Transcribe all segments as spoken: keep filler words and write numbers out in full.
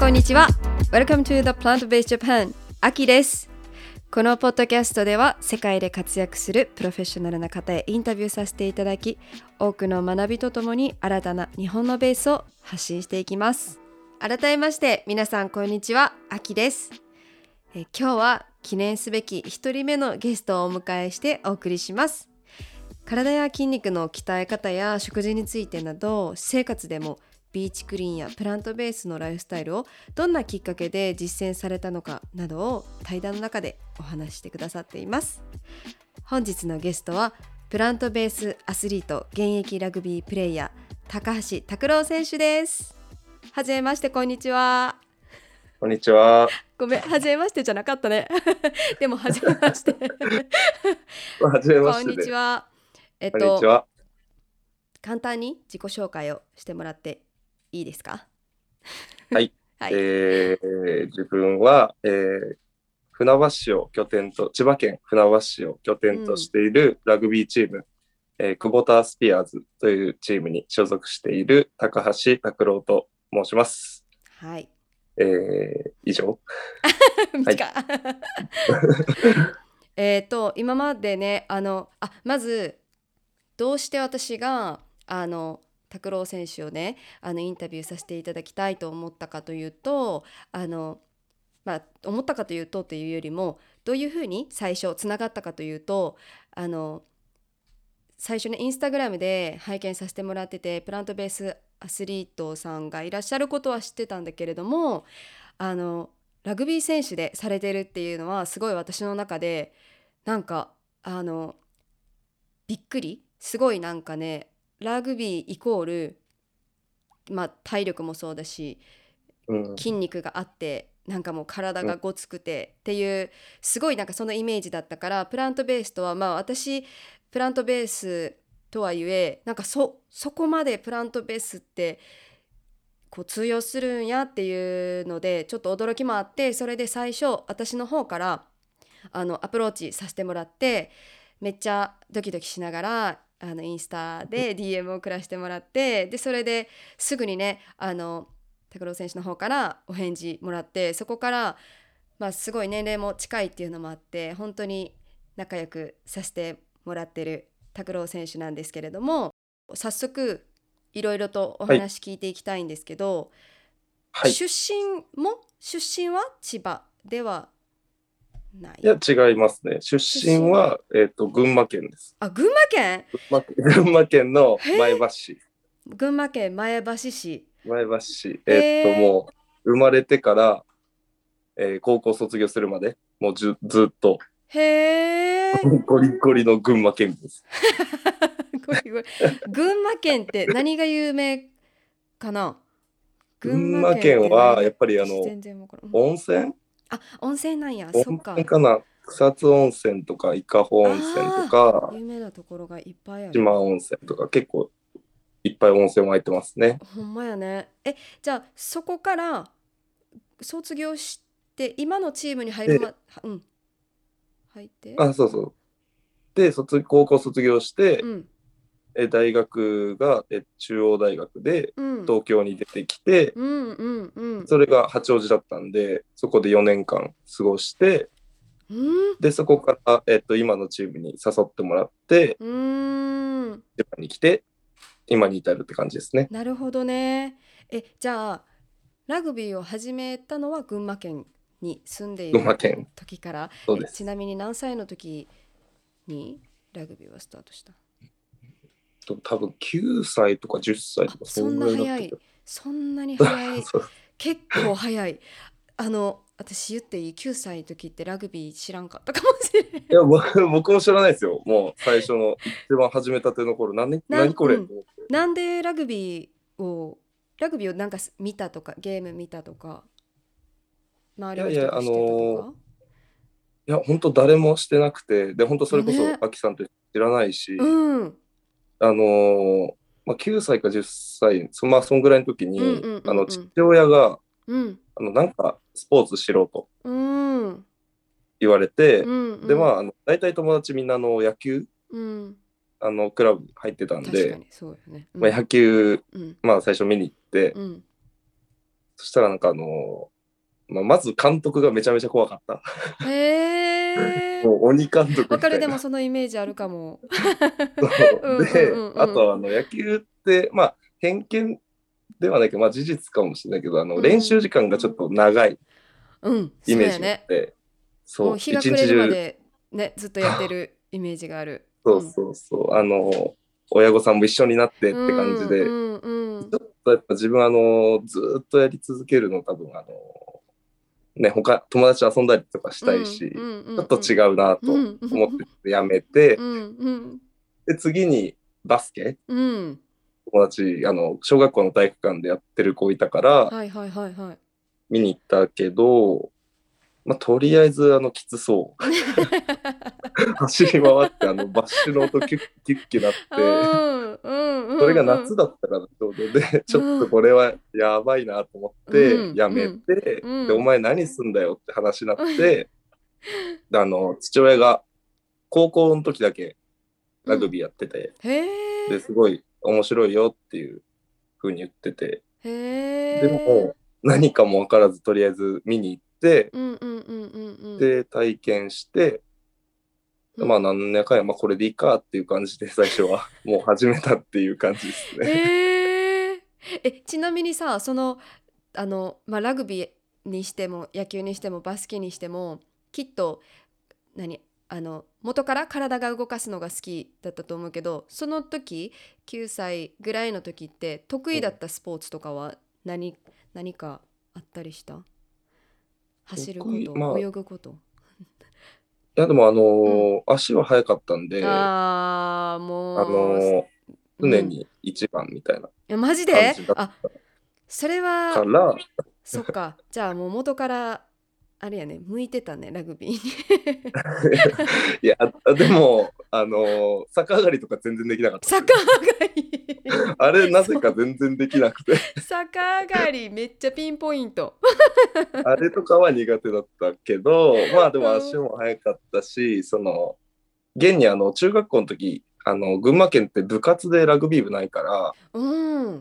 こんにちは。 Welcome to the Plant-Based Japan アキです。このポッドキャストでは世界で活躍するプロフェッショナルな方へインタビューさせていただき、多くの学びとともに新たな日本のベースを発信していきます。改めまして皆さんこんにちは、アキです。え今日は記念すべきひとりめのゲストをお迎えしてお送りします。体や筋肉の鍛え方や食事についてなど、私生活でもビーチクリーンやプラントベースのライフスタイルをどんなきっかけで実践されたのかなどを対談の中でお話ししてくださっています。本日のゲストはプラントベースアスリート、現役ラグビープレイヤー高橋拓郎選手です。はじめまして、こんにちは。 こんにちは。 ごめん、はじめましてじゃなかったねでもはじめましてはじめましてで。 こんにちは。えっこんにちとは。 簡単に自己紹介をしてもらっていいですか？ はい。 はい、 えー自分は、えー船橋市を拠点と、千葉県船橋市を拠点としているラグビーチーム、えー、クボタスピアーズというチームに所属している高橋拓郎と申します。 はい、 えー以上。 短いえっと今までね、あのあまずどうして私があの拓郎選手をね、あのインタビューさせていただきたいと思ったかというと、あのまあ思ったかというとっていうよりも、どういうふうに最初つながったかというと、あの最初ねインスタグラムで拝見させてもらってて、プラントベースアスリートさんがいらっしゃることは知ってたんだけれども、あのラグビー選手でされてるっていうのはすごい私の中でなんかあのびっくり、すごいなんかね、ラグビーイコール、まあ、体力もそうだしうん。 筋肉があって、なんかもう体うん。 がごつくてっていう、すごいなんかそのイメージだったから、プラントベースとはまあ私プラントベースとはいえ、なんかそそこまでプラントベースってこう通用するんやっていうのでちょっと驚きもあって、それで最初私の方からあのアプローチさせてもらって、めっちゃドキドキしながらあのインスタで ディーエム を送らせてもらって、でそれですぐにね、あの拓郎選手の方からお返事もらって、そこから、まあ、すごい年齢も近いっていうのもあって、本当に仲良くさせてもらってる拓郎選手なんですけれども、早速いろいろとおはい。 話聞いていきたいんですけど、 はい。 出身も出身は千葉ではない？ いや、違いますね。出出身身は、えっと、群馬県です。 あ、群馬県。 群馬県群馬県のへえ、 前橋市。 群馬県前橋市。 前橋市。 へえっと、 え、 もう、生まれてから、えー高校卒業するまで、もうずずっとへえゴリゴリの群馬県民です。 ゴリゴリ。群馬県って何が有名かな？群群馬馬県っ県は、やって何が、 ぱりあの、 私全然わからん。うん、 温泉あ、温泉なんや、 温そっか。 泉かな。草津温泉とか、伊香保温泉とああ、 か、 有名なところがいっぱいある。 四万温泉とか、結構いっぱい温泉湧いてますね。 ほんまやね。え、じゃあそこから卒業して今のチームに入るで、 ま、うん、入って、 あ、そうそう。で、卒、高校卒業して、 うん、 え、大学が、え、中央大学で、 うん、 東京に出てきて、 うん、うん、うん、 それが八王子だったんで、そこでよねんかん過ごして、 うん、 で、そこから、えっと、今のチームに誘ってもらって、 うーん。 千葉に来て、今に至るって感じですね。 なるほどね。え、じゃあラグビーを始めたのは群馬県に住んでいる群馬県。 時から。え、ちなそうです。 みに何歳の時にラグビーはスタートした？ と多分きゅうさいとかじゅっさいあ、 とか、そそんなんぐらいだった早い。 けど。 そんなに早い。 そう。 結構早い。あの、私言っていい？ きゅう 歳の時ってラグビー知らんかったかもしれん。 いや、ぼ僕も知らないですよ。もう最初の一番始めたての頃、何、 なん、 何こうん。 れと思って。 なんでラグビーを、ラグビーをなんか見たとか、ゲーム見たとか、周りのいやいや、あの人がしてたとーか。 いや、本当誰もしてなくて、で、本当それこそ、 よね。 アキさんと知らないうし、 ん。 あのーまあ、きゅうさいかじゅっさい、そ、まあ、そんぐらいの時に、 うんうんうあの、父んうん。 親が、 うん。 あの、なんか、スポーツしろとうん。 言われうて、で、まんうん。 あ、あの、大体友達みんなあの野球、 うん。 あの、クラブ入ってたんで、 確かにそうよね。うまあ、 ん。 野球、 うん。 まあ、最初見に行って、 うん。 そしたらなんかあの、まあ、まず監督がめちゃめちゃ怖かった。 へえ。 もう鬼監督わかる、 みたいな。 でもそのイメージあるかも。うんうんで、 うんうん。 あとはあの野球って、まあ、偏見ではないけど、まあ、事実かもしれないけど、あの練習時間がちょっと長いうん、 イメージがあっそうやね。 て、 もうそう、 日が暮れるま一日中、 でね、ずっとやってるイメージがある。うそうん。 そうそう、あの、親御さんも一緒になってうって感じで、 んうんうん。 ちょっとやっぱ自分あの、ずーっとやり続けるの多分あの、ね、他、友達と遊んだりとかしうんうたいし、 んうちょっとんうん。 違うなとうん思ってやめて、 うんうんで、次にバスケ、 うん。 友達、あの、小学校の体育館でやってる子いたから、 はいはいはいはい。 見に行ったけど、まあ、とりあえず、あの、きつそう。走り回って、あの、バッシュの音キュッキュッキュなっうて、 んうんうそれがんうん。 夏だったからちょうどで、ちょっとうんこれはやばいなと思っうて、やめんうんて、で、おうん。 前何すんだよって話になって、であの、父親が高校の時だけうん。 ラグビーやってて、 へで、 え。 すごい面白いよっていう風に言ってて、 へでえ。 も、何かも分からず、とりあえず見に行って、 うんうんうんうんうん。 で、体験して、まあ、 うん。 なんやかんや、まあ、これでいいかっていう感じで、最初はもう始めたっていう感じですね。 へえ。え、ちなみにさ、その、あの、まあ、ラグビーにしても、野球にしても、バスケにしても、きっと、何、あの、元から体が動かすのが好きだったと思うけど、その時、きゅうさいぐらいの時って、得意だったスポーツとかは何、何かあったりした？走る得意、 こと、 まあ、い泳ぐこと？ や、でも、あのうん。 ー足は速かったんで、 ああ、 あもう、すのーうん。 常に一番みたいなえ、マジで？ 感じだっあ、それは、 たから、 そっか。じゃあもう元からあれやね、向いてたね、ラグビーに。 いや、でも、あのー逆上がりとか全然できなかったですよ。 逆上がり。 あれ、なぜかそう。 全然できなくて、 逆上がりめっちゃピンポイント。 あれとかは苦手だったけど、まあでうん。 も足も速かったし、その、現にあの、中学校の時、あの、群馬県って部活でラグビー部ないから、 うん。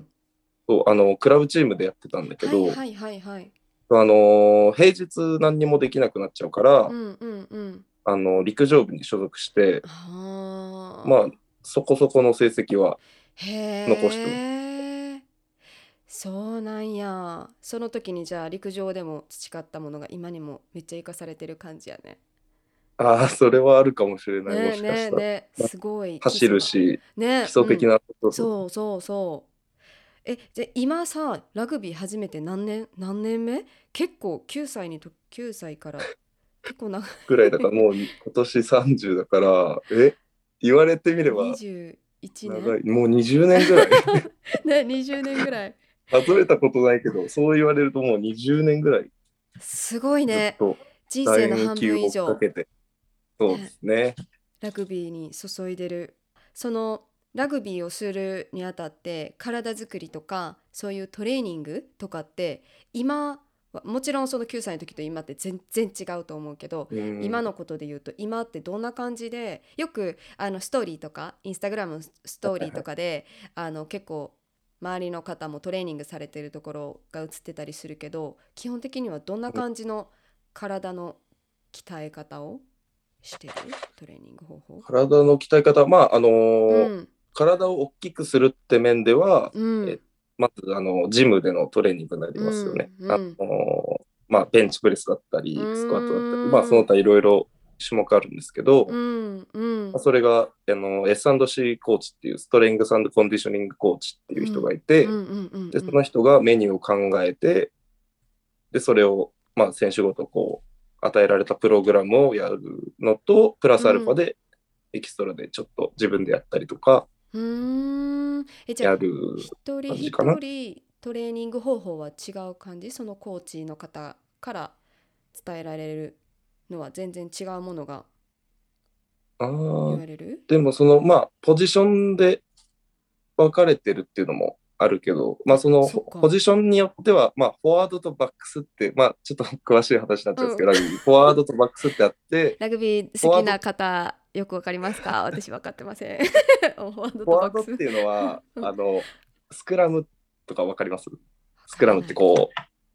そうあの、クラブチームでやってたんだけど、 はいはいはいはい。 あの、平日何にもできなくなっちゃうから、 うんうんうん。 あの、陸上部に所属して、まあ、 はあ。 そこそこの成績は残してます。 へえ。そうなんや。その時にじゃあ陸上でも培ったものが今にもめっちゃ活かされてる感じやね。 ああ、それはあるかもしれない、もねえしかしたら。 ねえねえ、すごい基走る礎が。 し、基ねえ、うん。 礎的なことと、 そうそうそう。え、じゃあ今さ、ラグビー始めて何年、何年目？結構きゅうさいにと、きゅうさいから結構長ぐらいだから、もう今年さんじゅうだから、え、言われてみれい。 ばにじゅういちねん。 長い。もうにじゅうねんぐらい。 ね、にじゅうねんぐらい。 数えたことないけど、そう言われるともうにじゅうねんぐらいすごいね。 ずっと人生の半楕円球を追っか分以上、 けて。そうでね、 すね。 ラグビーに注いでる。そのラグビーをするにあたって体作りとかそういうトレーニングとかって今はもちろんそのきゅうさいの時と今って全然違うと思うけど、 うん。 今のことで言うと今ってどんな感じで、よくあのストーリーとかインスタグラムのストーリーとかであの結構周りの方もトレーニングされてるところが映ってたりするけど、基本的にはどんな感じの体の鍛え方をしてるトレーニング方法？ 体の鍛え方、まあ、あのーうん体を大きくするって面では、えうんまず、あの、ジムでのトレーニングになりうますよね。あんうんのーまあ、ベンチプレスだったうり、スクワットだったり、まあ、そのーん他いろいろ種目あるんですけど、 うんうまあ、 んそれが、あの、エスアンドシー コーチっていう、ストレングスコンディショニングコーチっていう人うんがいて、 うんうんうんで、そのうん人がメニューを考えて、で、それを、まあ、選手ごとこう、与えられたプログラムをやるのと、プラスアルファで、エキストラでちょっと自分でやったりとか、 うーん。え、じゃあやる一人一感じかな。 人トレーニング方法は違う感じ？そのコーチの方から伝えられるのは全然違うものがああ、 言われる？ でもその、まあ、ポジションで分かれてるっていうのもあるけど、まあ、 あ、 そのそっか。 ポジションによっては、まあ、フォワードとバックスって、まあ、ちょっと詳しい話になっちゃうんですけど、 うん。 ラグビー、フォワードとバックスってあって、 ラグビーフォワード、フ好きな方よくわかりますか？私分かってません。フォワードォとバックス。 ワードっていうのは、 うん、 あの、スクラムとか分かります？ わスクラムっからない。 てこう、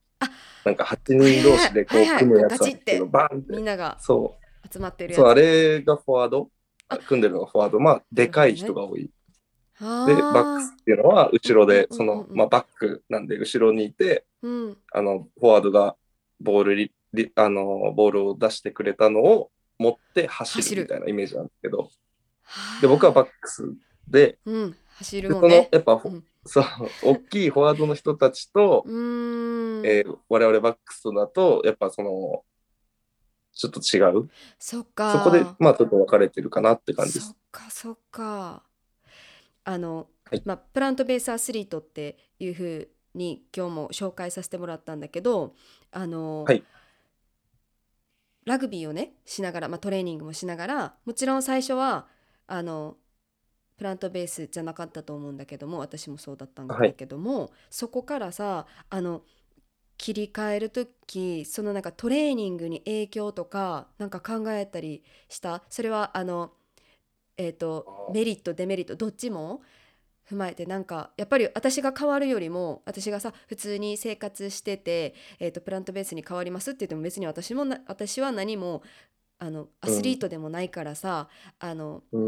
なんかはちにん同士でこうはいはい組むやつガチってなんですけど、バーンってみんながそ集まってうそう、あるやつ。 れがフォワード、 あ、 組んでるのがフォワード、まあでかいなるほどね。 人が多い。でバックスああ、 っていうのは後ろうんで、 うんうんうんそのまあバックなんで後ろにいて、 うん。 あのフォワードがボールリリあのボールを出してくれたのを持って走るみた走る。 いなイメージなんですけど、で僕ははあ、 バックスで、 うん、走るでそのもんね。 やっぱうん。 そう大きいフォワードの人たちと、 うーん、 えー我々バックスとだとやっぱそのちょっと違う、 そっそこでか、 まあちょっと分かれてるかなって感じでそっす。 か、そっか。あの、 はい、 まあ、プラントベースアスリートっていうふうに今日も紹介させてもらったんだけど、あの、 はい、 ラグビーをね、しながら、まあ、トレーニングもしながら、もちろん最初は、あの、プラントベースじゃなかったと思うんだけども、私もそうだったんだはい、 けども、そこからさ、あの、切り替える時そのなんかトレーニングに影響とかなんか考えたりした？それはあのえっ、とメリットデメリットどっちも踏まえて、なんかやっぱり私が変わるよりも、私がさ普通に生活してて、えー、とプラントベースに変わりますって言っても別に私もな私は何もあのアうん、 スリートでもないからさ、あのうん、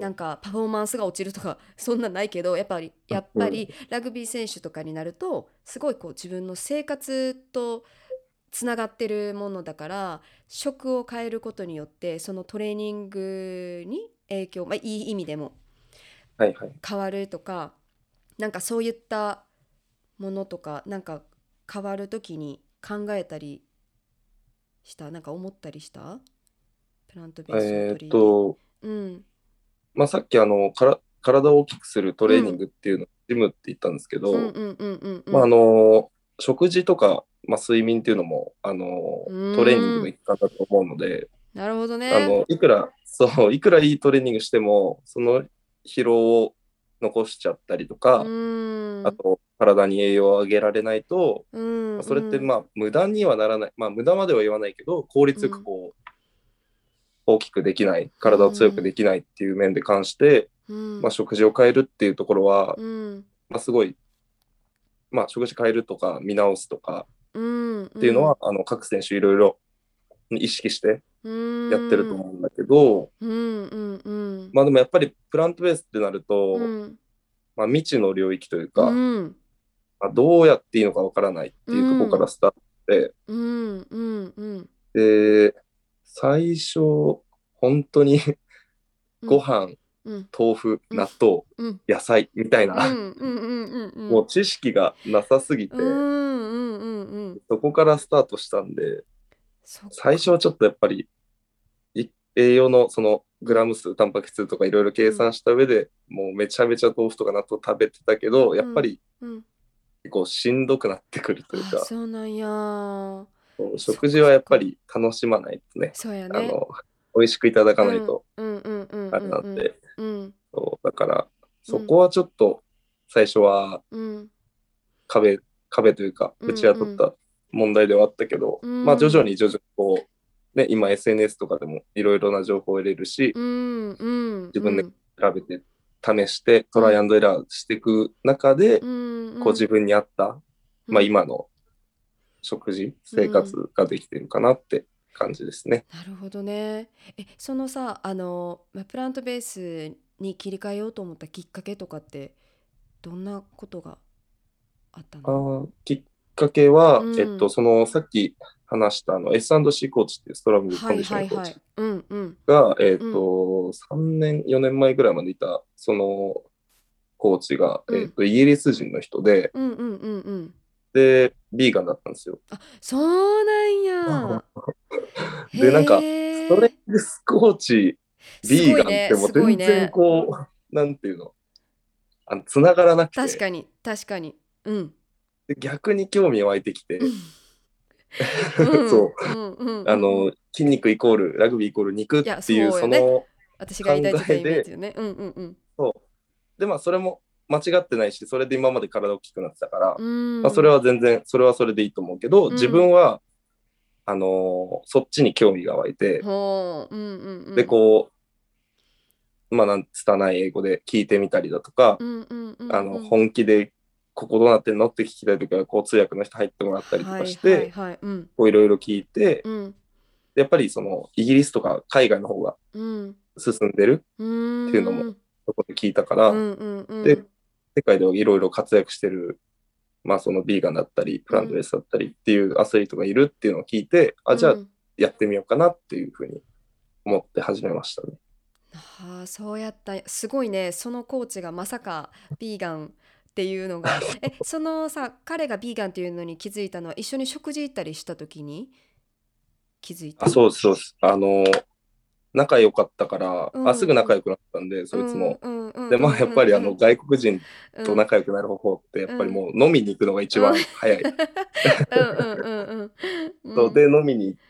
なんかパフォーマンスが落ちるとかそんなないけど、やっぱりやっうん、 ぱりラグビー選手とかになるとすごいこう自分の生活とつながってるものだから、食を変えることによってそのトレーニングに影響、まあ、いい意味でもはい、はい。 変わるとか、なんかそういったものとか、なんか変わる時に考えたりした、なんか思ったりした、プラントベースをえーっ取り入れ。 と、 うんまあ、さっきあのから体を大きくするトレーニンうんグっていうのをジムって言ったんですけうんど、 うんうんうんうまあ、あんの食事とか、まあ、睡眠っていうのもあのうトレーニングーん、 の一環だと思うので、 なるほどあね。 のいくらそういくらいいトレーニングしてもその疲労を残しちゃったりとうか、 ーんあと体に栄養をあげられないと、 うんまあそれってうんまあ無駄にはならない、まあ無駄までは言わないけど効率よくうんこう大きくできない、 う体を強くでんきないっていう面で関して、まあ、 うん食事を変えるっていうところは、 うんまあ、すごい、まあ、食事変えるとか見直すとかうんっていうのはうんあの各選手いろいろ意識してうやってるんうんと思うんだけど、 うんうんまあでもやっぱりプラントベースってなると、 うんまあ、未知の領域といううか、 んまあ、どうやっていいのかわからないっうていうところかんらスタートで、 うんうんうんで、最初、本当にうんご飯、 うん豆腐、 うん納豆、 うん野菜みたいうんな、 うんうんうんもう知識がなさすぎうんうて、 んうんうんそこからスタートしたんで、 そっか。 最初はちょっとやっぱりい栄養のそのうんグラム数、タンパク質とかいろいろ計うん算した上でもうめちゃめちゃ豆腐とか納豆食べてたけど、やうんっぱりうん結構しんどくなってくるというああ、 か、 そうなんや。そっ食事はかそっか。 やっぱり楽しまないとね、 そうやね。 あの、美味しくいただかうんないとうんうんうんあれうんうんなんで、 うんそうだからうんそこはちょっと最初はうん壁、壁というかうぶちんうん当たった問題ではあったけど、 うまあ徐々 んに徐々にこう、ね、今 エスエヌエス とかでもいろいろな情報を得れるし、 うんうん自分でうん調べて試してトライアンうんドエラーしていく中で、 うんうんこう自分に合った、まあ、 うん今の食事、生うん活ができてるかなって感じですね。 なるほどね。え、そのさ、あの、まあプラントベースに切り替えようと思ったきっかけとかってどんなことがあったあの？ ーきっかけは、えっと、 うん。 そのさっき話したあの エスアンドシー コーチっていうストロングはいコンディショはいはい。 ニングコーチうんうんが、えっうんと、さんねん、よねんまえぐらいまでいた、そのコーチが、 うんえっと、イギリス人の人で、 うんうんうんうん。 で、ビーガンだったんですよ。 あ、そうなんや。 で、なんか、ストへえ。 レングスコーチ、 すビーごいね、 ガンってもうすごい全然ね。 こう、なんていうの、あの、つながらなくて、 確かに、確かに。うん。 で逆に興味湧いてきて、 うん、 そう、 うん、うん、うん、うん。 あの、筋肉イコール、ラグビーイコール肉っいや、 ていう、 そうよね。 その私が考抱いてたえで、 イメージよね。うん、うん、うん。 そう。で、まあ、それも間違ってないし、それで今まで体大きくなってたから、 うまあ、それん、 は全然、それはそれでいいと思うけど、自うん。 分は、あのーそっちに興味が湧いて、 ほう、うん、うん、うで、 ん。 こう、まあ、なんつたない英語で聞いてみたりだとか、 うん、うん、うん、 あの、 うん。 本気でここどうなってんのって聞きたいときはこう通訳の人入ってもらったりとかして、 はいはいはいうん、 こういろいろ聞いて、 うん、 やっぱりそのイギリスとか海外の方がうん進んでるうっていうのもーんそこで聞いたから、 うんうんうで、 ん世界ではいろいろ活躍してる、まあそのビーガンだったり、プラントベースだったりっていうアスリートがいるっていうのを聞いて、あ、じゃあうんやってみようかなっていうふうに思って始めましたね。 はあ、そうやったすごいね。そのコーチがまさかビーガンっていうのがえそのさ彼がビーガンっていうのに気づいたのは一緒に食事行ったりした時に気づいあ、 た。 そうです、そうです。あの、仲良かったから、あ、すうんうんぐ仲良くなったんで、 うんそいつも。 うんうんで、まあやっぱりあのうん外国人とうん仲良くなる方法って、やっうんぱりもう飲みに行くのが一うん番早い。 うんうんうんうそうで、 ん飲みに行って、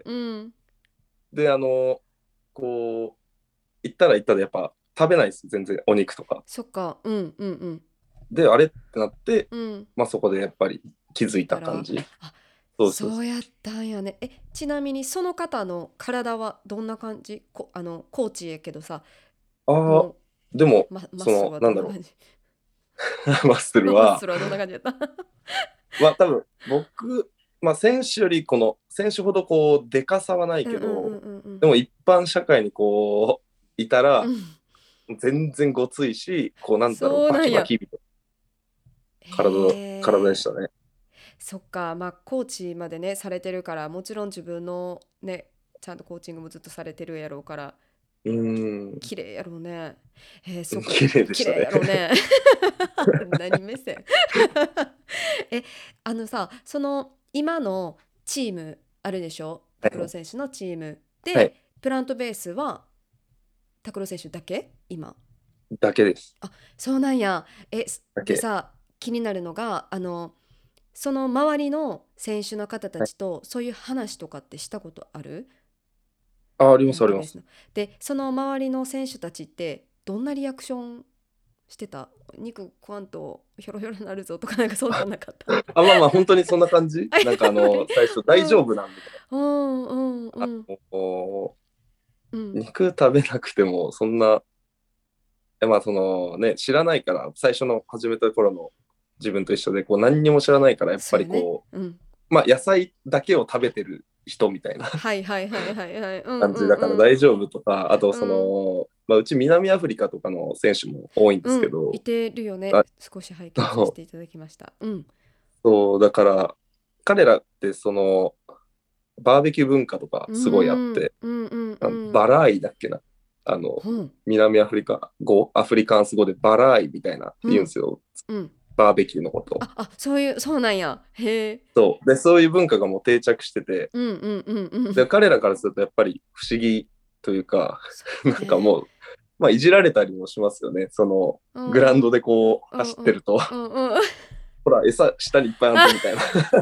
うんで、あの、こう、行ったら行ったでやっぱ食べないです、全然、お肉とか。 そっかうんうんうんで、あれってなって、 うんまあそこでやっぱり気づい聞いたらた感じ。 あそうそうそそうやったんやね。えちなみにその方の体はどんな感じこあのコーチやけどさう。ああ、 もでも、 うママッその、 スルはなんだろどんな感じ？ う、マッスルマッは、 スルはどんな感じやった？ まあ多分、僕、まあ選手よりこの、選手ほどこう、でかさはないうんうんうんけど、 うんうんでも一般社会にこう、いたら、 うん全然ごついし、こう、なんだろう、バキバそうなんや。 キみたいな体、体でへえ。 したね。 そっか、まあコーチまでねされてるからもちろん自分のねちゃんとコーチングもずっとされてるやろうからうーん、 綺麗やろうね。へえ、そっか、 綺麗で綺麗したね。 やろうね。何目線？え、あのさ、その今のチームあるでしょ？ はい拓郎選手のチームで、 はい、 プラントベースは拓郎選手だけ今？ だけです。 あ、そうなんや。え、すだけ。 でさ、気になるのが、あの、その周りの選手の方たはい、 ちとそういう話とかってしたことある？ あ、ありプます、あります。 ラントベースの。で、その周りの選手たちってどんなリアクションしてた？肉食わんとひょろひょろになるぞとかなんかそんなんなかった？ あ、まあまあ、本当にそんな感じ。 あ、やなんかあばい。 の、最初、大うん。 丈夫なんみたいうんうんうな。 んあの、 うん。 肉食べなくても、そんな、えまあそのね、知らないから、最初の始めた頃の自分と一緒で、こう何にも知らないから、やっぱそうやね。 りこうん。 う、まあ野菜だけを食べてる人みたいなはいはいはいはいはい。うんう感じだからんうん。 大丈夫とか、あとそうん。 の、まあうち南アフリカとかの選手も多いんですうん。いけど、 てるよね。 あ、 少し拝見させていただきました。うん。 そう、だから彼らってその、バーベキュー文化とかうすごいあっんて、 うんうんあうん。 のバラーイだっけな。あの、 うん。 南アフリカ語、アフリカンス語でバラーイみたいなうん。 言うんですよ。 うん。 バーベキューのことを。 あ、あ、そういう、そうなんや。へえ。 そう。で、そういう文化がもう定着してて、 うんうんうんうで、 ん。 彼らからするとやっぱり不思議というか、 そうなんかね。 もう、まあ、いじられたりもしますよね。その、グラウンうんドでこう、 うんうん走ってると、 うんうん。 ほら、餌下にいっぱいあんぞみたいな。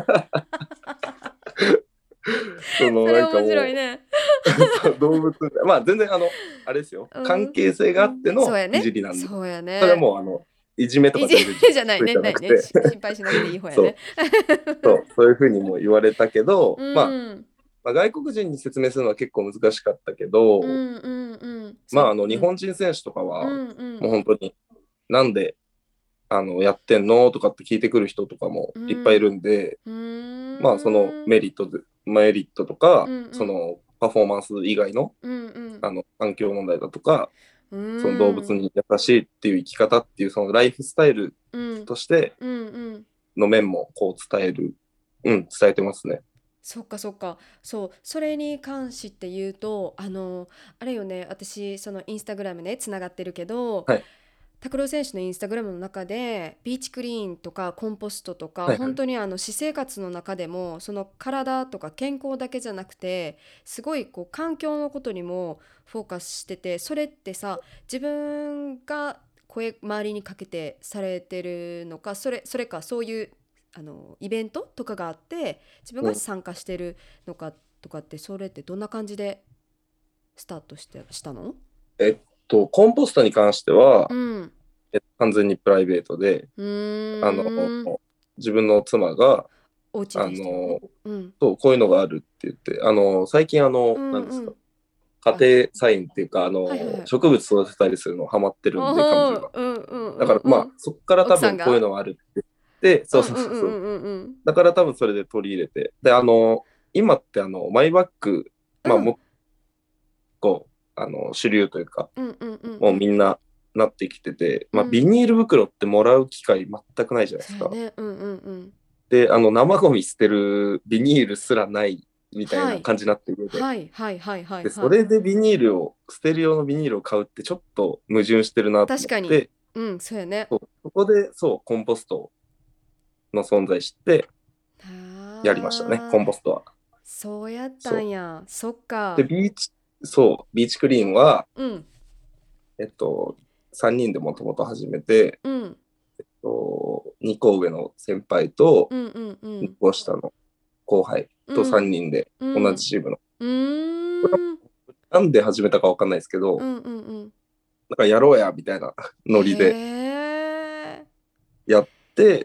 その、なんかそれ面白いもね。 う、そう動物、まあ、全然あの、あれですよ。関うん。 係性があってのいじそうやね。 りなんで、 そうやそれはね。 もう、あの、いじめといじか全然めじゃないね。 ついてなくて、 ないね。し心配しなくていい方やね。 そう、そう、そういうふうにも言われたけど、 うまあ、 ん。 まあ、外国人に説明するのは結構難しかったけど、 うんうんうん。 まあ、あそう。 の、日うん。 本人選手とかうは、 んうん。 もう本当に、なんで、あの、やってんのとかって聞いてくる人とかもういっぱいいん。 るんで、 うまあ、そのーん。 メリットで、メリットとか、 うんうん。 そのパフォーマンス以外の、 うんうん。 あの、環境問題だとか、 うその動ーん。 物に優しいっていう生き方っていう、そのライフスタイルうんとしてうんうん。 の面もこう伝える、うん、伝えてますね。 そっかそっか。そう、それに関して言うと、あの、あれよね、私、そのインスタグラムね、つながってるけど、 はい、 拓郎選手のインスタグラムの中で、ビーチクリーンとかコンポストとか、 はい、はい。 本当にあの私生活の中でも、その体とか健康だけじゃなくて、すごいこう環境のことにもフォーカスしてて、それってさ、自分が声周りにかけてされてるのか、それ、それかそういうあのイベントとかがあって自分うん、 が参加してるのかとかって、それってどんな感じでスタートしてしたの？ えっと、コンポストに関しては、 うん。 え完全にプライベートで、 うあの、 ーん。 自分の妻が、 お家あでしてるの？ の、 うんそう、こういうのがあるって言って、あの、最近あうの、なんですか、 んうん。 家あ、 庭菜園っていうか、あの、 はいはいはい。 植物育てたりするのハマってるんで、彼女が。 おーうんうんうだから、まあ、 んうん。 そこから多分こういう奥さんが？ のがあるって。 て、そううんうんうそうそうそう。 んうんうんだから多分それで取り入れて。で、あの、今ってあの、マイバッグ、まあ、 うんもっと、あの、主流というか、 うんうんうんもうん。 うみんななってきてて、まあ、ビうん。 ニール袋ってもらう機会全くないじゃないですか。 そうやね。うんうんうん。 で、あの、生ゴミ捨てるビニールすらないみたいはい。 な感じになってるので、 はいはいはいはいで、そはい。 れでビニールを、捨てる用のビニールを買うってちょっと矛盾してるなと確かに。 思って、 うん、そうやね。 そうそこで、そう、コンポストの存在知ってやりましたね、 ああ、 コンポストは。 そうやったそう。 んや。そっで、 か。 ビーチ、そう、ビーチクリーンは、 うん、 えっと、さんにんでもともと始めて、 うん、 とにこ上の先輩とうんうんう 2 ん。 個下の後輩と3 うん、 人でうん。 同じチームの。 うーん、 なんで始めたかわかんないですけど、 うんうんうん。 なんかやろうやみたいなノリでへえ、 やって、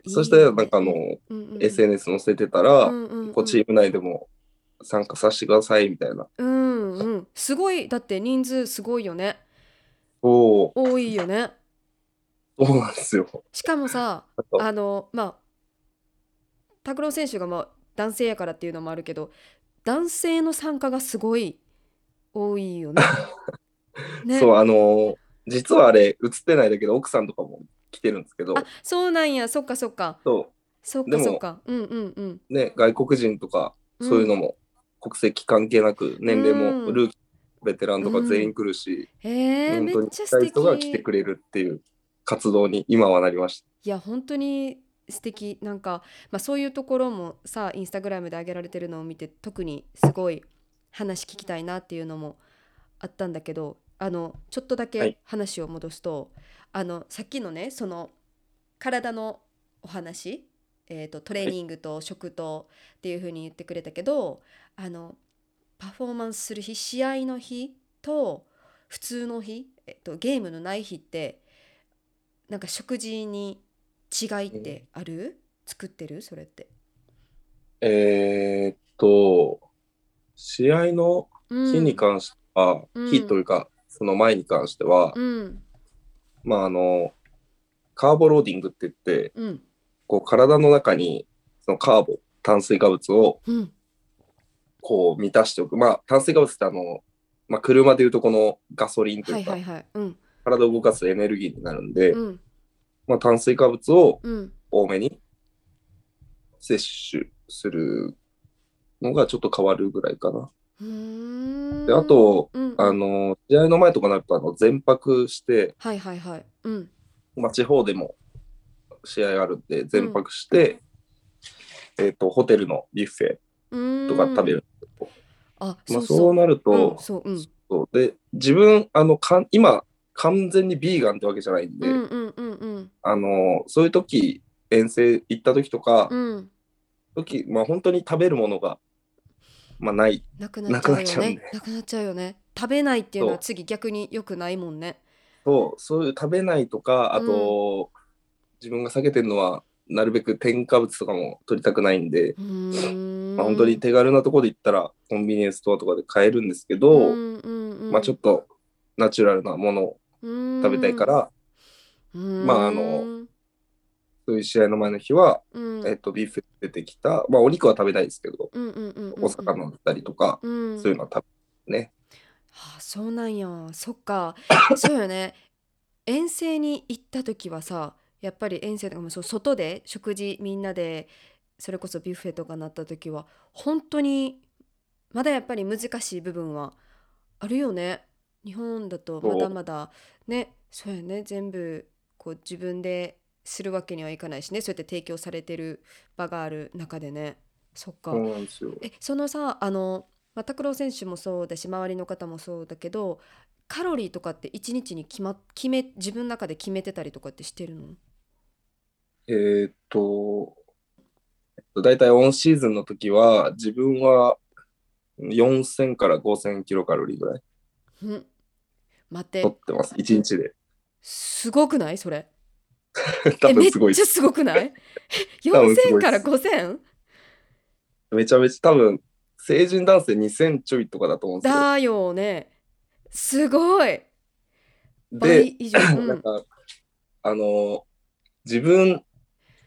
そしていいよね。 なんかあの、 うん、うんうんうん。 エスエヌエス 載せてたら、 うんうんうん。 こうチーム内でも参加させてくださいみたいな。 うんうん。すごい、だって人数すごいよね。 そう、 多いよね。 そうなんですよ。 しかもさ、 なんかあの、まあ、拓郎選手がまあ男性やからっていうのもあるけど、男性の参加がすごい多いよね。ね。 そう、あの、実はあれ、映ってないだけど、奥さんとかも来てるんですけあ、 ど、 そうなんや。そっかそっか。 そそっう、でも、 かそっか。うんうんうん。 ね、外国人とか、 うん。 そういうのも国籍関係なく、 う年齢もん。 ルーキー、ベテランとか全員うん。 来るし、 へえ、 本当に行きめっちゃ素たい人が来て敵。 くれるっていう活動に今はなりましいや、本当に素敵。なんか、まあ、そういうところもさ、インスタグラムで上げられてるのを見て、特にすごい話聞きたいなっていうのもあったんだけど、あの、ちょっとだた。はい。 け話を戻すと、あの、さっきのね、その、体のお話、えーと、トレーはい。 ニングと食とっていう風に言ってくれたけど、あのパフォーマンスする日、試合の日と普通の日、えっと、ゲームのない日ってなんか食事に違いってある？作ってるそれって？ えーっと、試合のうん日に関しては、 うん日というか、その前に関しては、 うんまあ、あの、カーボローディングって言って、 うんこう、体の中に、そのカーボ、炭水化物を、 うんこう、満たしておく。まあ、炭水化物ってあの、まあ、車でいうとこのガソリンというか、 はいはいはいうん体を動かすエネルギーになるんで、 うんまあ、炭水化物をうん多めに摂取するのがちょっと変わるぐらいかな。 うーで、あんと、あうんうんの、試合の前とかになると、あの、全泊して、 はいはいはいうんまあ、地方でも試合あるんで、全うん泊して、えっと、ホテルのビュッフェうとか食ーんべる。 あまあ、 そうそそうなるううんと、 そううんそうで、自分、あの、かん今、完全にビーガンってわけじゃないんで、 うんうんうんうんあの、そういう時、遠征行った時とか、 うん時、まあ、本当に食べるものが、まあ、ない、 なくなっちなくなっゃうよね。 ちゃうんで、 なくなっちゃうよね。食べないっていうのはそう、 次逆に良くないもんね。 そう、そういう食べないとか、あうん。 と、自分が避けてるのは、なるべく添加物とかも取りたくないんで、 うまあ、本当ーん。 に手軽なところで行ったら、コンビニエンスストアとかで買えるんですけうど、 んうんまあ、 うん。 ちょっとナチュラルなものをう食べたいーん。 から、 うまあ、あの、 ーん。 そういう試合の前の日は、 うん。 えっと、ビーフ出てきた、まあ、お肉は食べないですけど、 うんうんうんうおんうん。 魚だったりとか、 うん。 そういうのは食べね。 はあ、そうなんや。そっか。そうよね。遠征に行った時はさ、やっぱり遠征とかもそう外で食事みんなでそれこそビュッフェとかなった時は本当にまだやっぱり難しい部分はあるよね。日本だとまだそまだね、そうやね、全部こう自分でするわけにはいかないしね、そうやって提供されてる場がある中でね。そっう、そか。 うなんですよ。 え、そのさ、あの、まあ、拓郎選手もそうだし、周りの方もそうだけど、カロリーとかって一日に決ま、決め、自分の中で決めてたりとかってしてるの？ えーっと、だいたいオンシーズンの時は、自分はよんせんからごせんキロカロリーぐらいうん、待って、 取ってます、いちにちで。 すごくないそれ？ 多え、めっ分すごいです。 ちゃすごくない？ 多分すよんせん からごいです。 ごせん？ めちゃめちゃ多分、成人男性にせんちょいとかだと思うんですよ。 だよね。すごい。倍で、 以上。うなんん。 か、あの、自分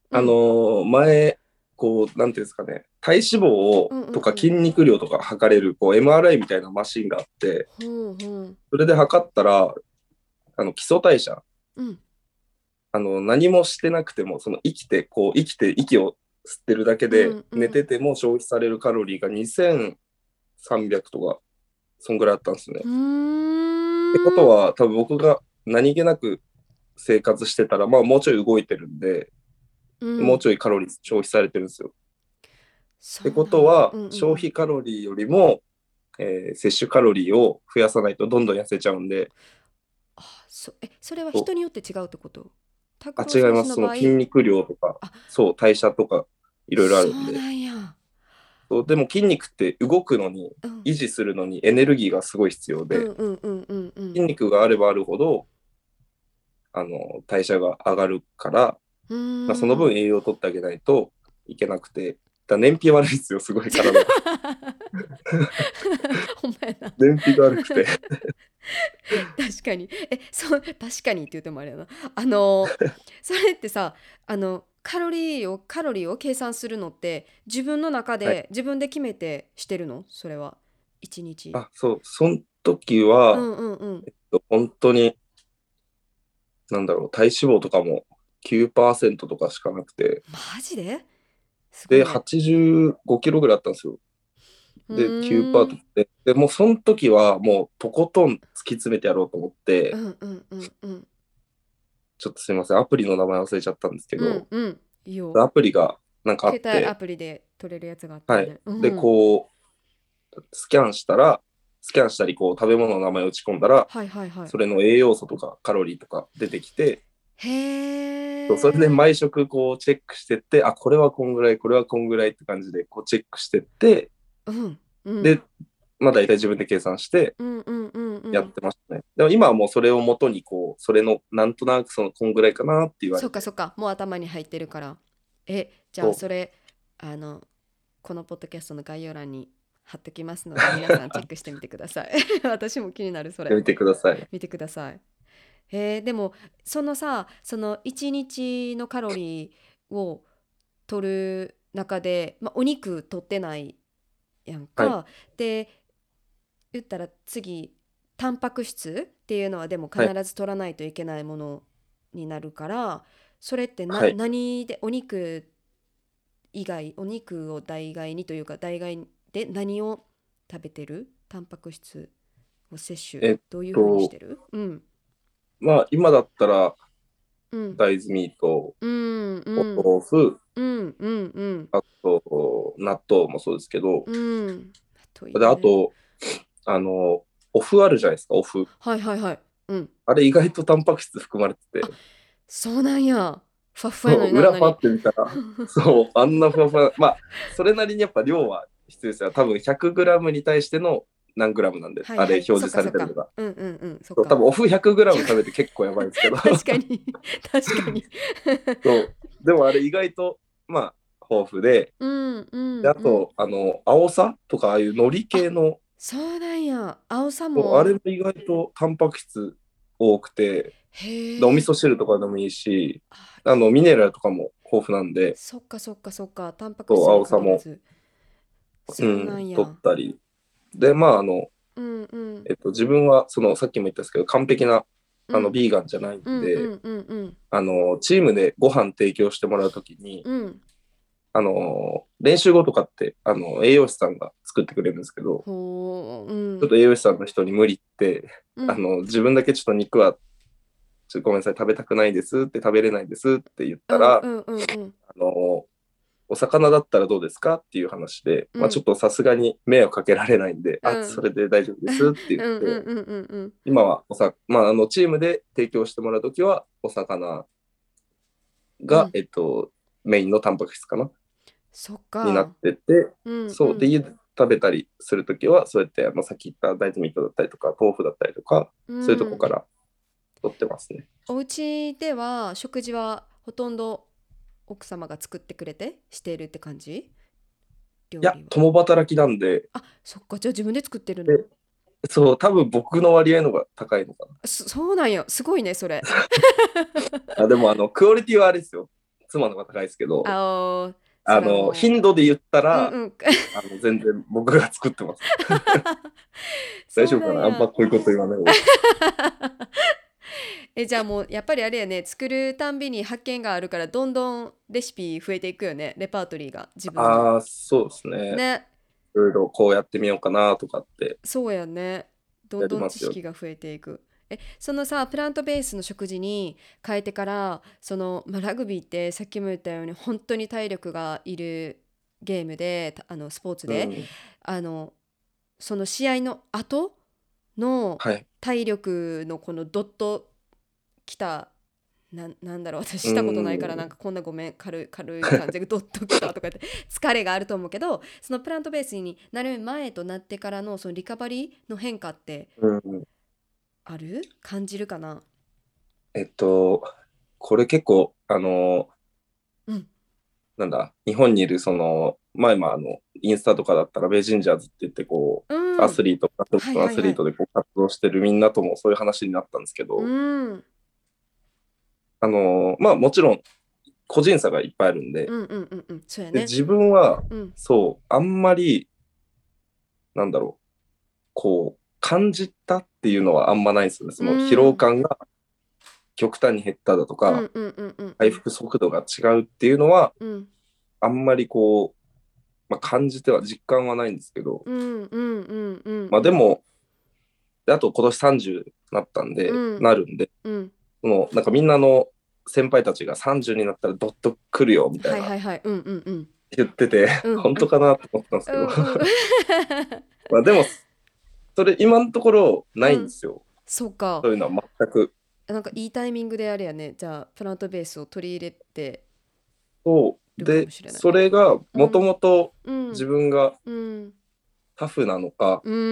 あのー前、こう、なんていうんですかね、体脂肪をうんうんうんとか筋肉量とか測れる、こう、エムアールアイ みたいなマシンがあって、 ほうほう。 それで測ったら、あの、基礎代謝、 うん。 あの、何もしてなくても、その生きて、こう、生きて息を吸ってるだけうで、 んうん。 寝てても消費されるカロリーがにせんさんびゃくとか、そんぐらいあったんですね。 うっーてことん。 は、多分僕が何気なく生活してたら、まあ、もうちょい動いてるんで、もううん。 ちょいカロリー消費されてるんですよ。ってこそうなんや。 とは、 うんうんうん。 消費カロリーよりも、えー摂取カロリーを増やさないとどんどん痩せちゃうんで、 あ、そ、え、それはそう人によって違うってこと？タあ、 クロ違います。 選手の場合、 その筋肉量とか、 あ、 そう、代謝とか、いろいろあそうるんで。 なんや。 そうでも筋肉って動くのに、 うん。 維持するのにエネルギーがすごい必要うんで、 うんうんうんうん。 筋肉があればあるほど、あの、代謝が上がるから、 うまあ、そのーん。 分栄養を取ってあげないといけなくて、だ燃費悪いですよ、すごい体が。 ほんまやな。 燃費が悪くて。 確かに。え、そう、確かにって言ってもあれやな。あの、それってさ、あの、カロリーを、カロリーを計算するのって、自分の中はい。 で自分で決めてしてるの？それは。一日。 あ、そう、その時は、 うんうんうん。 本当に、なんだろう、体脂肪とかもきゅうパーセントとかしかなくて、 マジですごいで、 ね。 はちじゅうごキロぐらいあったんですよ。 うで、きゅうパーセントーん。 取って、で、もうその時はもうとことん突き詰めてやろうと思って、 うんうんうんうん。 ちょっとすいません、アプリの名前忘れちゃったんですけうんど、 うん。いいよ。 アプリがなんかあ携帯アって、 プリで取れるやつがあったはい。 よね。うで、 ん。 こう、スキャンしたら、スキャンしたり、こう、食べ物の名前を打ち込んだら、 はいはいはい。 それの栄養素とかカロリーとか出てきて、そうそれでへえ。 毎食こうチェックしてって、あ、これはこんぐらい、これはこんぐらいって感じでこうチェックしてって、 うんうんで、まあ大体自分で計算してうんうんうんうやっん。 てましたね。でも今はもうそれを元にこう、それのなんとなくそのこんぐらいかなって言われて、 そっかそっか。もう頭に入ってるから。え、じゃあそう。 それ、あの、このポッドキャストの概要欄に貼っときますので、皆さんチェックしてみてください。私も気になる、それ。 やめてください。 見てください。へえ、でも、そのさ、そのいちにちのカロリーを取る中で、まあ、お肉取ってないやんはい。 か。で、言ったら次、タンパク質っていうのはでも必はい。 ず取らないといけないものになるから、それってな、 はい。 何で、お肉以外、お肉を代替にというか、代替で何を食べてる？タンパク質を摂取、 えっどういうふうにしと、 てる？うん。 まあ今だったらうん。 大豆ミート、 うんうおん豆腐、 うんうんうんあと納豆もそうですけど、 うん。あといいで、 よね。 あと、あの、お麩あるじゃないですか、お麩。 はいはいはい。うん。 あれ意外とタンパク質含まれてあ、 て、 そうなんや。ふわふわやのそう、 にな、あんなに。 裏パってみたら、そう、あんなふわふわ、まあ、それなりにやっぱ量は必要ですよ。多分ひゃくグラムに対しての何グラムなんで、あれはいはい。そっ表示かそっか。 されてるのが。 うんうんうん。そっそう、多か。 分お麩ひゃくグラムひゃく食べて結構やばいんですけど、 確かに。確かに。 そう、でもあれ意外と、まあ、豊富で、 うんうで、 んうん。 あと、あの、青さとか、ああいう海苔あ、 系の、 そうなんや。青さそうあれも。 も意外とタンパク質多くて、でお味へえ。 噌汁とかでもいいし、 あ、 あの、 いいね。 ミネラルとかも豊富なんで、 そっかそっかそっか。タンパクそう、 質に青さも、 限らず。そうなうん、 んや。 取ったり。で、まあ、あの、 うんうんえっと、自分は、その、さっきも言ったんですけど、完璧な、あの、 うんビーガンじゃないんで、 うんうんうんうんあの、チームでご飯提供してもらうときに、 うんあの、練習後とかって、あの、栄養士さんが作ってくれるんですけど、 ほううちょっんと栄養士さんの人に無理って、 うんあの、自分だけちょっと肉は、ちょっとごめんなさい、食べたくないですって食べれないですって言ったら、 うんうんうんうんあの、お魚だったらどうですかっていう話で、まあ、ちょうんっとさすがに迷惑かけられないんで、あ、 うんそれで大丈夫ですって言って、 うんうんうんうんうん今はおさ、まあ、あの、チームで提供してもらうときは、お魚が、 うん。 えっと、メインのタンパク質かなそっになっか。 てて、そう。で、 うんうん家で食べたりするときは、そうやって、まあ、さっき言った大豆ミートだったりとか、豆腐だったりとか、 うそういうとこかん。 ら取ってますね。 お家では食事はほとんど奥様が作ってくれてしているって感じ？ いや、 料理は。 共働きなんで、 あ、そっか。じゃあ自分で作ってるの？ で、そう、多分僕の割合の方が高いのかそ、そうなんや。すごいね、それ。 な。あ、でも、あの、クオリティはあれですよ。 妻の方が高いですけど、 ああの頻度で言ったら、 うんうん、 あの全然僕が作ってます。大丈夫かな、あんまこういうこと言わない方がいい。 えじゃあもうやっぱりあれやね、作るたんびに発見があるからどんどんレシピ増えていくよね、レパートリーが自分の。 ああ、そうですね。 ね、 いろいろこうやってみようかなとかってそうやね。どんどん知やりますよ。 識が増えていく。え、そのさ、プラントベースの食事に変えてから、その、まあ、ラグビーってさっきも言ったように本当に体力がいるゲームで、たあのスポーツで、 うん。 あの、その試合の後のはい。 体力のこのドッときた、な、なんだろう、私うしたことないからなんん。 かこんなごめん、軽い、軽い感じでドッときたとか言って疲れがあると思うけど、そのプラントベースになる前となってからのそのリカバリーの変化ってうん。 ある感じるかな？ えっと、これ結構、あの、 うん。 なんだ、日本にいる、その、前もあの、インスタとかだったら、ベジンジャーズって言って、こう、アうん。 スリート、トップのアはいはいはい。 スリートでこう活動してるみんなともそういう話になったんですけうど、 ん。 あの、まあもちろん、個人差がいっぱいあるんで、 うんうんうんうん。そうやで、 ね。 自分は、 うん。 そう、あんまり、なんだろう、こう、感じたっていうのはあんまないですよね。そうの疲労ん。 感が極端に減っただとか、 うんうんうんうんう回ん。 復速度が違うっていうのは、 うん。 あんまりこう、まあ、感じては実感はないんですけど、 うんうんうんうんうん。 まあでも、であと今年さんじゅうになったんで、 うんなるんで、 うん。 そのなんかみんなの先輩たちがさんじゅうになったらドッと来るよみたいなはいはいはい。うんうんうん。 言ってて、 うんうん。 本当かなと思ったんですけど、 うんうん。 まあでも、それ今のところなうん。 いんですよ。 そうか。 そういうのは全く。 なんかいいタイミングであれやね。じゃあ、プラントベースを取り入れてそうるかもで、 しれないね。 それがもとうん。 もと自うん。 分がうん。 タフなのか、 うん。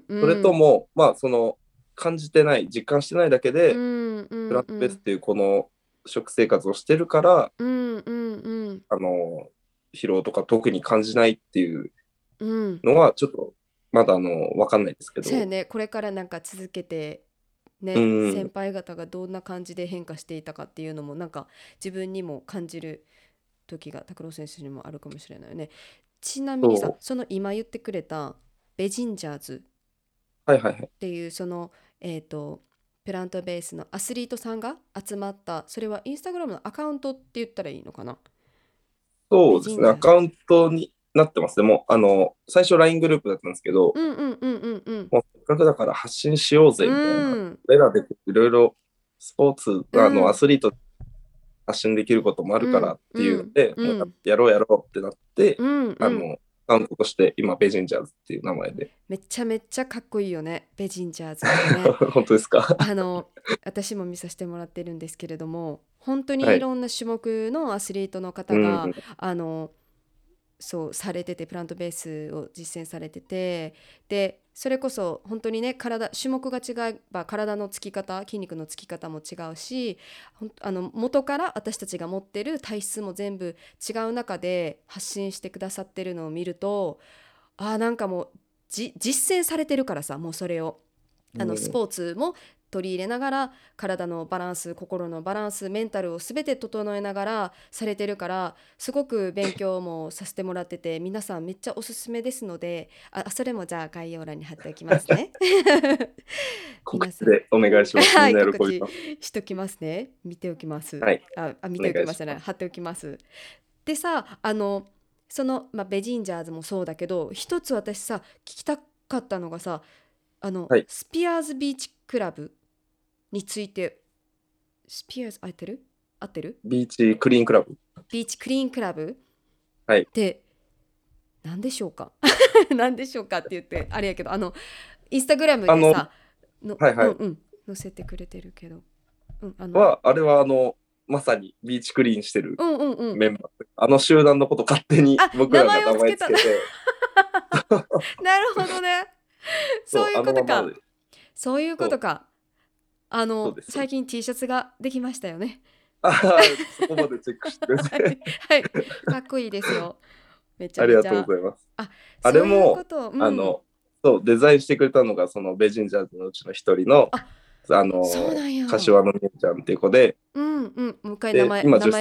うそれとん。 も、まあその感じてない、実感してないだけうで、 んうんプラントうん。 ベースっていうこの食生活をしてるから、 うんうんうん。 あの、疲労とか特に感じないっていううん。 のは、ちょっとまだあの、わかんないですけど、 そうやね。これからなんか続けて、 うね、先ん、 輩方がどんな感じで変化していたかっていうのもなんか自分にも感じる時が拓郎選手にもあるかもしれないよね。ちなみにさ、 そう、 その今言ってくれたベジンジャーズはいはいはい。 っていうその、えっと、プラントベースのアスリートさんが集まった、それはインスタグラムのアカウントって言ったらいいのかな？ベそうですね、 ジンジャーズ。 アカウントになってます。でも、あの、最初 ライン グループだったんですけど、 うんうんうんうんうん。 もうせっかくだから発信しよううぜみたいな、 ん俺らでいろいろスポーツ、あの、アうんスリート発信できることもあるうんからっていううんので、もううんやろうやろうってなって、 うんうん。 あの、アカウントとして今、ベジンジャーズっていう名前で。 めちゃめちゃかっこいいよね、ベジンジャーズってね。 本当ですか？ あの私も見させてもらってるんですけれども、本当にはい。 いろんな種目のアスリートのう方がん。 あのそうされてて、プラントベースを実践されてて、でそれこそ本当にね、体種目が違えば体のつき方、筋肉のつき方も違うし、ほんあの元から私たちが持ってる体質も全部違う中で発信してくださってるのを見ると、あーなんかもうじ実践されてるからさ、もうそれをあのスうん。 ポーツも取り入れながら体のバランス、心のバランス、メンタルを全て整えながらされてるから、すごく勉強もさせてもらってて、皆さんめっちゃおすすめですので、あそれもじゃあ概要欄に貼っておきますね。 告皆さん、 知でお願いします。みんなはい、告知喜びます。 しときますね。見ておきます。 はい。 あ、あ見おておき願いします。 ますじゃない、貼っておきます。でさ、あのその、まあ、ベジンジャーズもそうだけど、一つ私さ聞きたかったのがさ、あのはい。 スピアーズビーチクラブについて、スピアーズ合ってる合ってるビーチクリーンクラブ。 ビーチクリーンクラブっはい。 て何でしょうか？何でしょうかって言ってあれやけど、あのインスタグラムあの、 でさの、 はいはい。 うんうん、載せてくれてるけど、うん、あのは、あれはあの、まさにビーチクリーンしてるうんうんうん、 メンバー。あの集団のこと勝手にあ、名僕らが名前をつけたな。 前つけて、 なるほどね。 そう、 そういうあことか。 のままで。 そういうこそう、 とか。あのそうです、そうです。 最近 T シャツができましたよね。 ああ、そこまでチェックしてくれはい、 てはい、かっこいいですよ。めちゃありがとうめちゃ。 ございます。 あ、 あそういうこれも、 と。うん。 あの、そう、デザインしてくれたのが、そのベジンジャーズのうちの一人の、 あ、 あそうの、 なんや。 柏の姉ちゃんっていう子で、 うんうん。もう一回名で、 前、 今10 名前、 歳。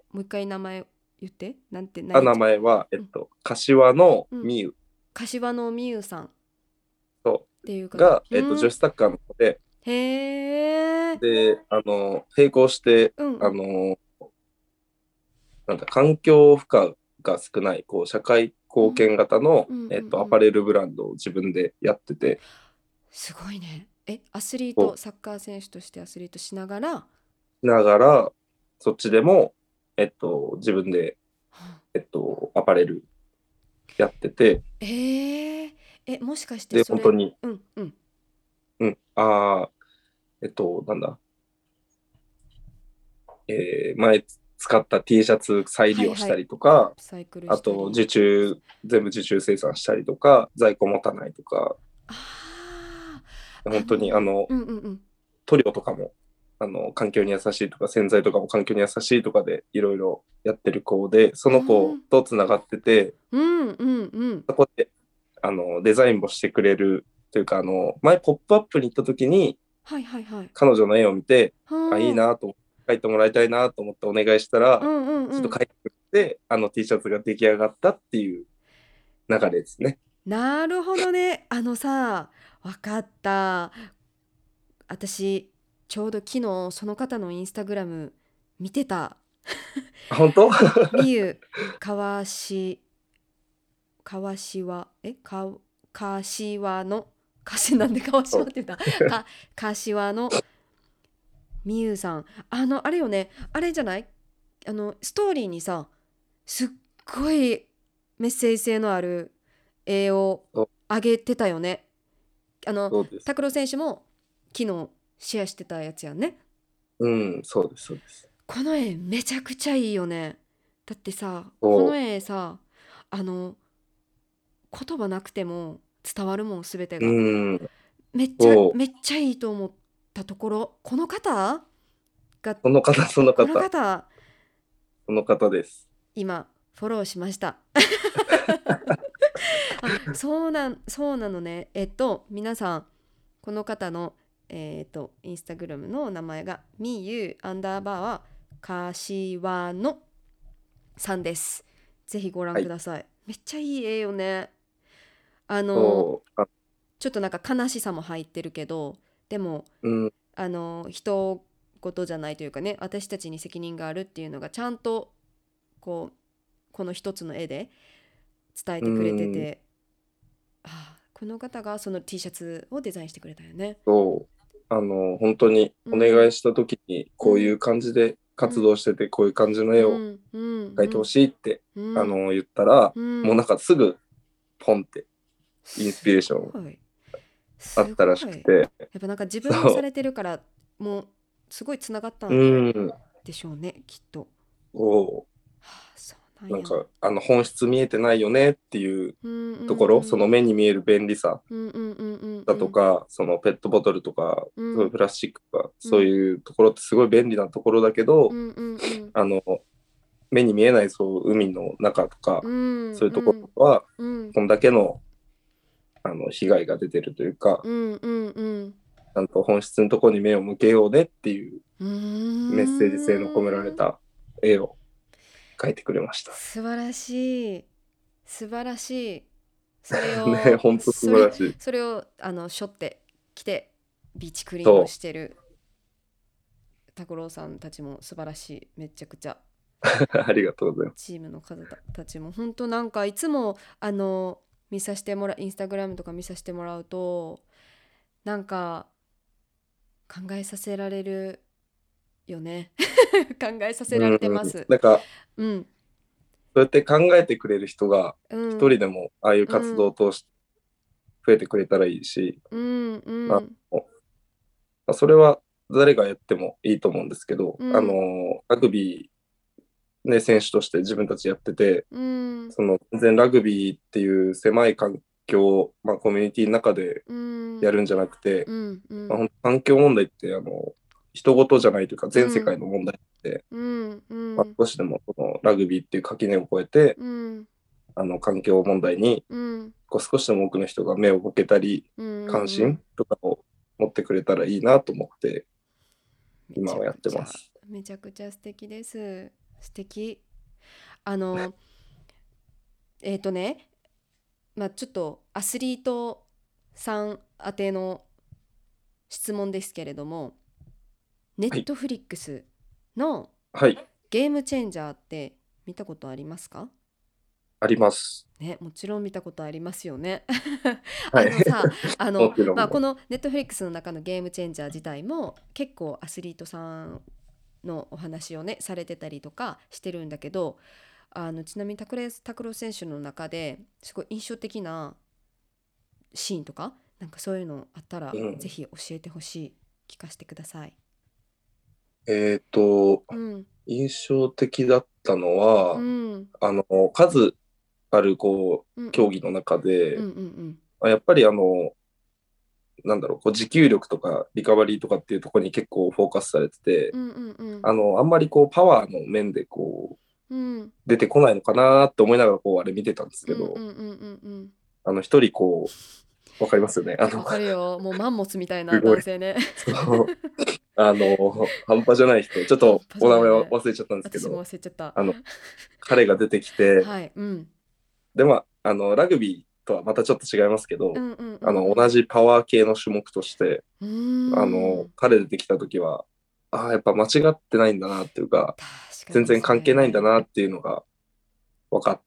もう一回名前言って。なんて、 あ、名前は、えっと、柏のみゆ柏のみゆさんっとていう方が、えっと、 うん女子サッカーの子で、 へえで、あの、並行して、 うんうんあの、なんだ、環境負荷が少ない、こう、社会貢献型の、 うんうんうんえっと、アパレルブランドを自分でやってて、 すごいね。え、アスリート、 こう、 サッカー選手としてアスリートしながら、 しながら、そっちでも、えっと、自分で、えっと、アパレルやってて、 えー、え、もしかしてで、 それ、 本当に、 うんうん。 うん、ああ、えっと、なんだ、えー前使った T シャツ再利用したはいはい。 りとか、 アップサイクルあと、 したり。 受注、全部受注生産したりとか、在庫持たないとか、 ああ、あ本当に、あの、 の、 うんうんうん。 塗料とかも、あの、環境に優しいとか、洗剤とかも環境に優しいとかで、いろいろやってる子で、その子とつながってて、 うんうんうん。 そこで、あの、デザインもしてくれるというか、あの、前、ポップアップに行った時に、 はいはいはい。 彼女の絵を見て、あ、いいはなと、描いてもらいたいなと思ってお願いしたら、 あ。うんうんうん。 ちょっと描いてくれて、あの T シャツが出来上がったっていう流れですね。 なるほどね。あのさ、わかった。私、ちょうど昨日その方のインスタグラム見てた。 本当？ みゆ、かわし、かわしわ、え、か、かしわの、かし、なんでかわしそう。 わって言ったか、かしわのみゆさん。あの、あれよね。あれじゃないあの、ストーリーにさ、すっごいメッセージ性のある絵をそうあげてたよね。あの、 そうです。 拓郎選手も昨日シェアしてたやつやんね。 うん、そうです、そうです。 この絵めちゃくちゃいいよね。だってさ、このそ絵さ、あの、言葉なくても伝わるもん、すべてう、 が。 うん、 めっちゃ、 そう、 めっちゃいいと思ったところ、この方が、 その方、そのこの方、 方、 その方です。 今、フォローしました。あ、そうなん、そうなのね。えっと、皆さん、この方の、えっと、インスタグラムの名前が、みゆアンダーバーかしわのさんです。ぜひご覧はい。 ください。めっちゃいい絵よね。あの、 そう、あ、 ちょっとなんか悲しさも入ってるけど、でも、 うん、 あの、人事じゃないというかね、私たちに責任があるっていうのがちゃんと、こう、この一つの絵で伝えうてくれてん、 て、ああ、この方がその T シャツをデザインしてくれたよね。 そう、あの、本当にお願いうん、 したときに、 うん、 こういう感じで活うん、 動してて、こういう感じの絵をうん、うん、 描いてほしいって、 うん、うん、 あの、言ったら、 うん。 もうなんかすぐ、ポンってインスピレーすションごい。すあったらしごい。 くて、 やっぱなんか自分もさそれてるから、もうすごいつながったう、 んうん、 でしょうね、きっと。 そはあ、そうなう、 んや。 なんか、あの、本質見えてないよねっていううんうんところ、そうん。 の目に見える便利さうんうんうんうんうだとん。 か、そのペットボトルとか、そういううんプラスチックとか、そううんいうところってすごい便利なところだけど、 うんうんうんあの、目に見えないそう海の中とか、 うんそういうとこうんろは、 うんこんだけのあの被害が出てるというか、 うんうんうんちゃんと本質のところに目を向けようねっていううメッセージ性の込められーんた絵を描いてくれました。 素晴らしい素晴らしいそれね、 をほんと素それ晴らしい。 それをあの背負ってきてビーチクリーンをそしてる拓郎さんたちも素晴らしいめちゃくちゃう。ありがとうございます。 チームの方たちも本当なんかいつもあの見させてもらインスタグラムとか見させてもらうとなんか考えさせられるよね考えさせられてうん。 ますなんか、 うんそうやって考えてくれる人がうん一人でもああいう活動うんを通して増えてくれたらいいし、 うんうまんあ、それは誰がやってもいいと思うんですけど、あうんの、ラグビー、ね、選手として自分たちやってて、 うんその全然ラグビーっていう狭い環境、まあ、コミュニティの中でうんやるんじゃなくて、 うんうまあ、 ん本当環境問題ってあの人事じゃないというか全世うん界の問題で、 うんうまあ、 ん少しでもこのラグビーっていう垣根を越えてうんあの環境問題にうんこう少しでも多くの人が目を向けたりうんうん関心とかを持ってくれたらいいなと思ってめちゃ今はやっくちゃてます。 めちゃくちゃ素敵です素敵。あのえっとね、まあちょっとアスリートさん宛ての質問ですけれども、ネッはい。 トフリックスのはい。 ゲームチェンジャーって見たことありますか？ あります。 ね、もちろん見たことありますよね。 はい。 あのさ、あもの、まあ、こちろん。 のネットフリックスの中のゲームチェンジャー自体も結構アスリートさんのお話をねされてたりとかしてるんだけど、あのちなみにタクレタクロ選手の中ですごい印象的なシーンとかなんかそういうのあったらうん。 ぜひ教えてほしい。聞かせてください。 えっと、 うん印象的だったのうは、 んあの、数ある、こう、 うんうん競技の中で、 うんうんあやっぱりあの、なんだろう、こう持久力とかリカバリーとかっていうところに結構フォーカスされてて、 うんうんうんあの、あんまりこう、パワーの面でこう、 うん出てこないのかなって思いながら、こう、あれ見てたんですうんけど、 うんうんうんうん。 あの、一人こう、わかりますよね。あの、 わかるよ。もうマンモスみたいなすごい、 男性ね。 そう、あの、半端じゃない人、ちょっと半端じお名前ゃないね。 忘れちゃったんですけ私もど、 忘れちゃった。 あの、彼が出てきて、 はい。うん。 で、まあ、あの、ラグビーとはまたちょっと違いますけど、 うんうんうあの、 んうん。 同じパワー系の種目として、 うーあの、 ん。 彼出てきたときは、ああ、やっぱ間違ってないんだなっていうか、全確かにそ然関係ないんだれ。 なっていうのが分かって、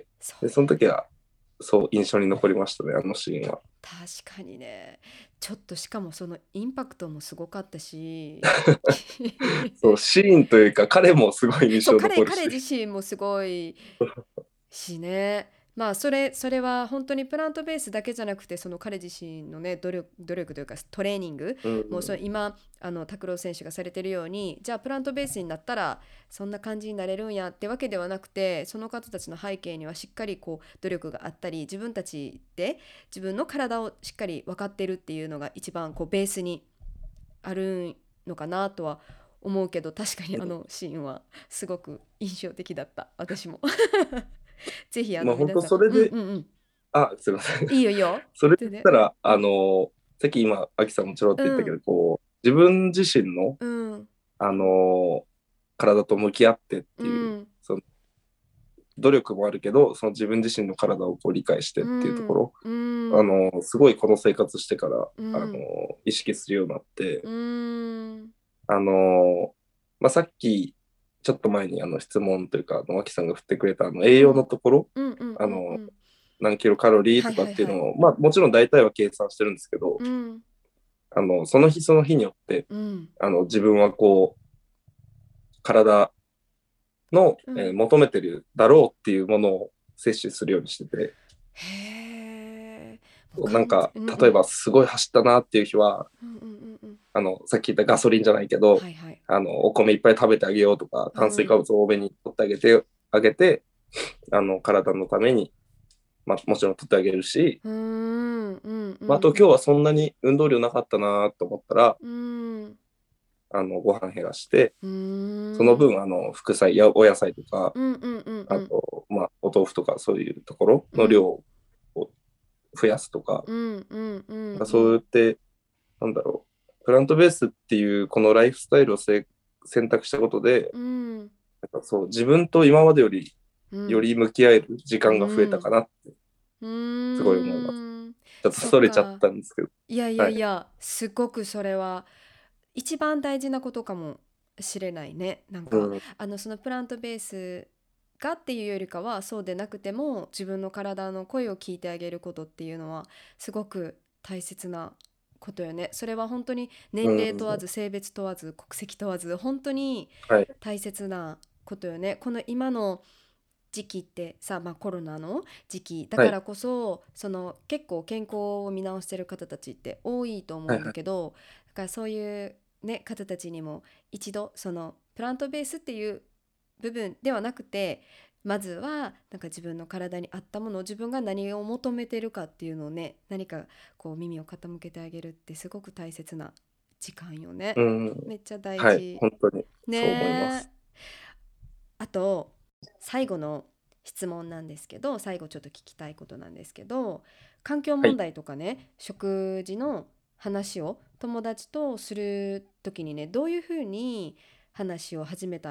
で、 そうその時ね。 は、そう印象に残りましたね、あのシーンは。 確かにね。ちょっとしかもそのインパクトもすごかったし。 そう、シーンというか、彼もすごい印そう、 象彼、 残るし。 彼自身もすごいしね。まあそれ、それは本当にプラントベースだけじゃなくてその彼自身のね努力、努力というかトレーニングうもうそん、 の今あの拓郎選手がされてるようにじゃあプラントベースになったらそんな感じになれるんやってわけではなくてその方たちの背景にはしっかりこう努力があったり自分たちで自分の体をしっかり分かってるっていうのが一番こうベースにあるのかなとは思うけど確かにあのシーンはすごく印象的だった私も。ぜひあまあ本当の皆さん、 それで、 うんうんうん、 あ、すいません。 いいよいいよ。 それででね、 言ったら、あうんの、さっき今、アキさんもちょろっとうん言ったけど、こう、自分自身の、 うんあの、体と向き合ってっうていう、 んその努力もあるけど、その自分自身の体をこう理解してっうていうとこんろ、 うんあの、すごいこの生活してから、あの、 うん意識するようになって、 うんあの、まあ、さっき、ちょっと前にあの質問というか、あの、脇さんが振ってくれたあの栄養のうんところ、 うんうんあの、 うん何キロカロリーはいとかはいはいっていうのを、まあ、もちろん大体は計算してるんですけど、 うんあの、その日その日によって、 うんあの、自分はこう、体の、 うんえー求めてるだろうっていうものを摂取するようにしてて、 へえもう完なんか、 全うんうん例えばすごい走ったなっていう日は、 うんうんうんうんあの、さっき言ったガソリンじゃないけど、 はいはいあの、お米いっぱい食べてあげようとか、炭水化うん物を多めに取ってあげて、あげて、あの、体のために、まあ、もちろん取ってあげるし、 うんうんうんうまあ、あとん今日はそんなに運動量なかったなと思ったら、 うんあの、ご飯減らして、 うんその分、あの、副菜やお野菜とか、 うんうんうんうんあと、まあ、お豆腐とかそういうところうんの量を増やすとか、 うんうんうんなんかうんそうやって、なんだろう、プラントベースっていうこのライフスタイルをせ選択したことで、 うんなんかそう、自分と今までより、 うんより向き合える時う間が増えたかんなってうすごい思います。 ーん、 ちょっとそそれちゃっっか。 たんですけど。 いやいやはい。 いや、すごくそれは一番大事なことかもしれないね。なんか、 うん。 あの、そのプラントベースがっていうよりかは、そうでなくても自分の体の声を聞いてあげることっていうのは、すごく大切なことよね。それは本当にう年齢問わん。 ず、性別問わず、国籍問わず、本当にはい。 大切なことよね。この今の時期ってさ、まあ、コロナの時期だはい。 からこそその結構健康を見直してる方たちって多いと思うんだはい。 けどだからそういう、ね、方たちにも一度そのプラントベースっていう部分ではなくてまずはなんか自分の体に合ったものを自分が何を求めてるかっていうのをね何かこう耳を傾けてあげるってすごく大切な時間よね。 うん。 めっちゃ大はい。 事本当にそう思いまね。 す。 あと最後の質問なんですけど最後ちょっと聞きたいことなんですけど環境はい。 問題とかね食事の話を友達とする時にねどういうふうに話を始めたら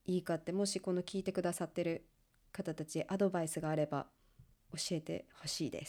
いいかって、もしこの聞いてくださってる方たちアドバイスがあれば教えてほしいです。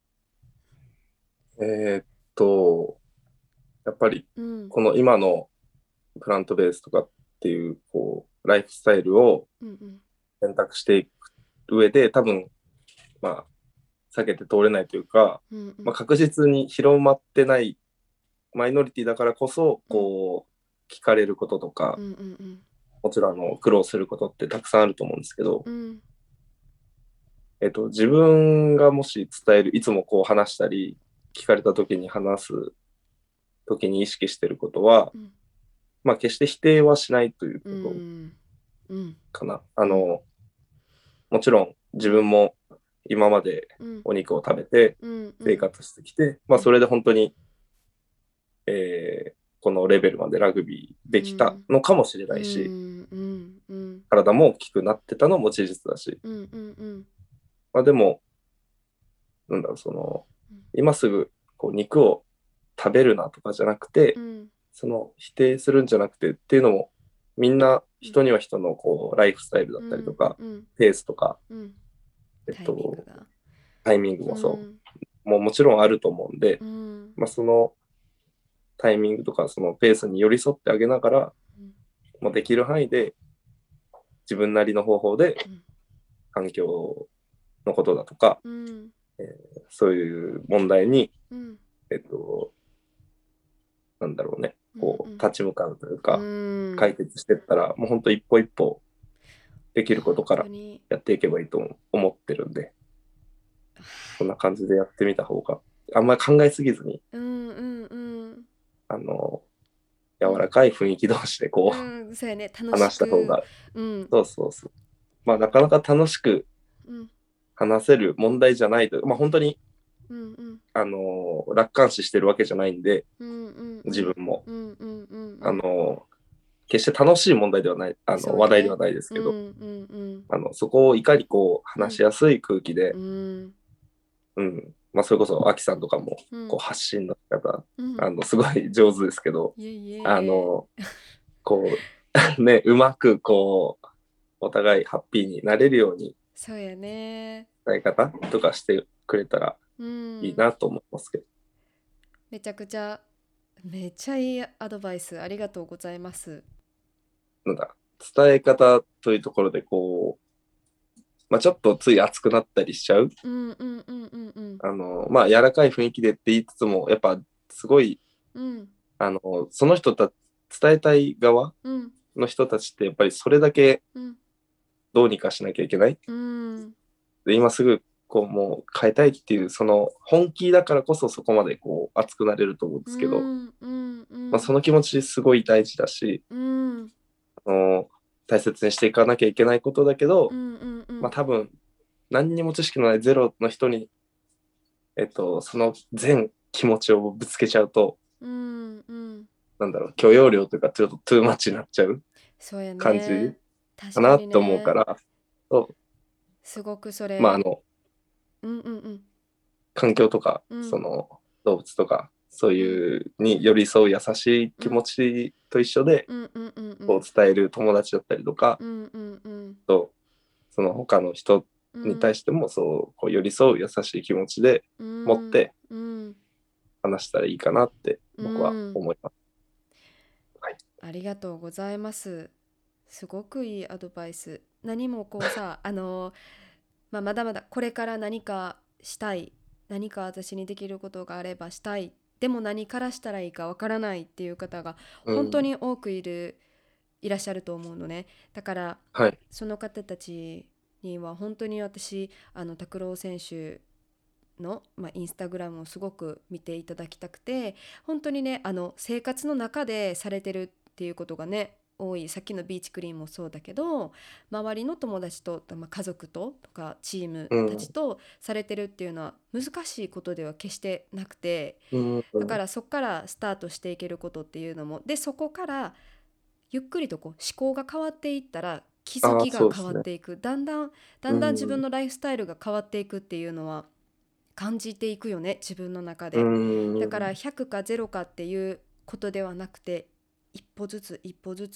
えーっと、やっぱり、 うんこの今のプラントベースとかっていう、こう、ライフスタイルをうんうん選択していく上で、多分、まあ、避けて通れないというか、 うんうんまあ、確実に広まってないマイノリティだからこそ、こう、聞かれることとか、 うんうんうんもちろんあの苦労することってたくさんあると思うんですけど、 うんえっと、自分がもし伝える、いつもこう話したり、聞かれた時に話す時に意識してることは、 うんまあ決して否定はしないといううことんうんかな。あの、もちろん自分も今までうんお肉を食べてうんうん生活してきて、まあそれで本当に、えーこのレベルまでラグビーできたのかもしれうないし、 んうんうん体も大きくなってたのも事実だし、 うんうんうんまあでも、なんだろう、その、今すぐこう肉を食べるなとかじゃなくて、 うんその否定するんじゃなくてっていうのも、みんな人には人のこうライフスタイルだったりとか、 うんペースとか、 うんえっタイミングと、 がタイミングうもそんう、もうもちろんあると思うんで、 うんまあ、そのタイミングとかそのペースに寄り添ってあげながら、もうできる範囲で自分なりの方法で環境のことだとか、 うんえーそういう問題に、 うんえっと、なんだろうね、 うんこう立ち向かうといううか、 ん解決していったら、もう本当一歩一歩できることから本当にやっていけばいいと思ってるんで、そんな感じでやってみた方が、あんまり考えすぎずに、 うんうんうんあの、 うん柔らかい雰囲気同士でこうう、 んそうやね、楽し話した方く。 が、 うんそうそうそう。まあ、なかなか楽しくうん話せる問題じゃないと、まあ、本当に、 うんうんあの、楽観視してるわけじゃないんで、 うんうん自分も、 うんうんうんうあんの、決して楽しい問題ではない、あの、 そうやね。 話題ではないですうんけど、 うんあの、そこをいかにこう、 うん話しやすい空気で、 うんうん、まあ、それこそ、アキさんとかも、 うんこう、発信の仕方、 うんあの、すごい上手ですけど、 いえいあえ。 の、こう、ね、うまくこう、お互いハッピーになれるようにそうやね。 伝え方とかしてくれたらうんいいなと思いますけど、 めちゃくちゃめっちゃいいアドバイスありがとうございます。 なんだ、伝え方というところでこう、まあ、ちょっとつい熱くなったりしちゃう。 うんうんうんうんうんあの、まあ、柔らかい雰囲気でって言いつつも、やっぱすごい、 うんあの、その人た伝えたい側うんの人たちってやっぱりそれだけうんどうにかしなきゃいけない。 うんで、今すぐこうもう変えたいっていうその本気だからこそそこまでこう熱くなれると思うんでうすけど、 んうんうまあ、そんの気持ちすごい大事だし、 うんあの大切にしていかなきゃいけないことだけど、 うんうんうんまあ多分何にも知識のないゼロの人に、えっと、その全気持ちをぶつけちゃうと、 うんうんなんだろう、許容量というかちょっとトゥーマッチになっちゃうそうや感じね。 か確かになって思うかね。 ら、そうすごくそまああれ。 のうんうんうん環境とか、 うんその動物とかそううんいうに寄り添う優しい気持ちと一緒で、 うんうんうんうこうん伝える友達だったりとかうんうんうんと、その他の人に対うんしてもそうこう寄り添う優しい気持ちでうん持ってうん話したらいいかなってう僕はん。 思います。はい。 ありがとうございます。すごくいいアドバイス。何もこうさ、あの、まあ、まだまだこれから何かしたい、何か私にできることがあればしたい、でも何からしたらいいかわからないっていう方が本当うん。 に多くいる、いらっしゃると思うのね。だからはい。 その方たちには本当に私、あの拓郎選手の、まあ、インスタグラムをすごく見ていただきたくて、本当にね、あの生活の中でされてるっていうことがね多い。さっきのビーチクリーンもそうだけど、周りの友達と、まあ、家族ととかチームうん。 たちとされてるっていうのは難しいことでは決してなくて、 うん。うだかん。 らそこからスタートしていけることっていうのもで、そこからゆっくりとこう思考が変わっていったら気づああ、 きが変わそうですね。 っていく、だんだんだうんだん自分ん。 のライフスタイルが変わっていくっていうのは感じていくよね、自分の中うで。だからん。 ひゃくかゼロかっていうことではなくて、一歩ずつ一歩ずつ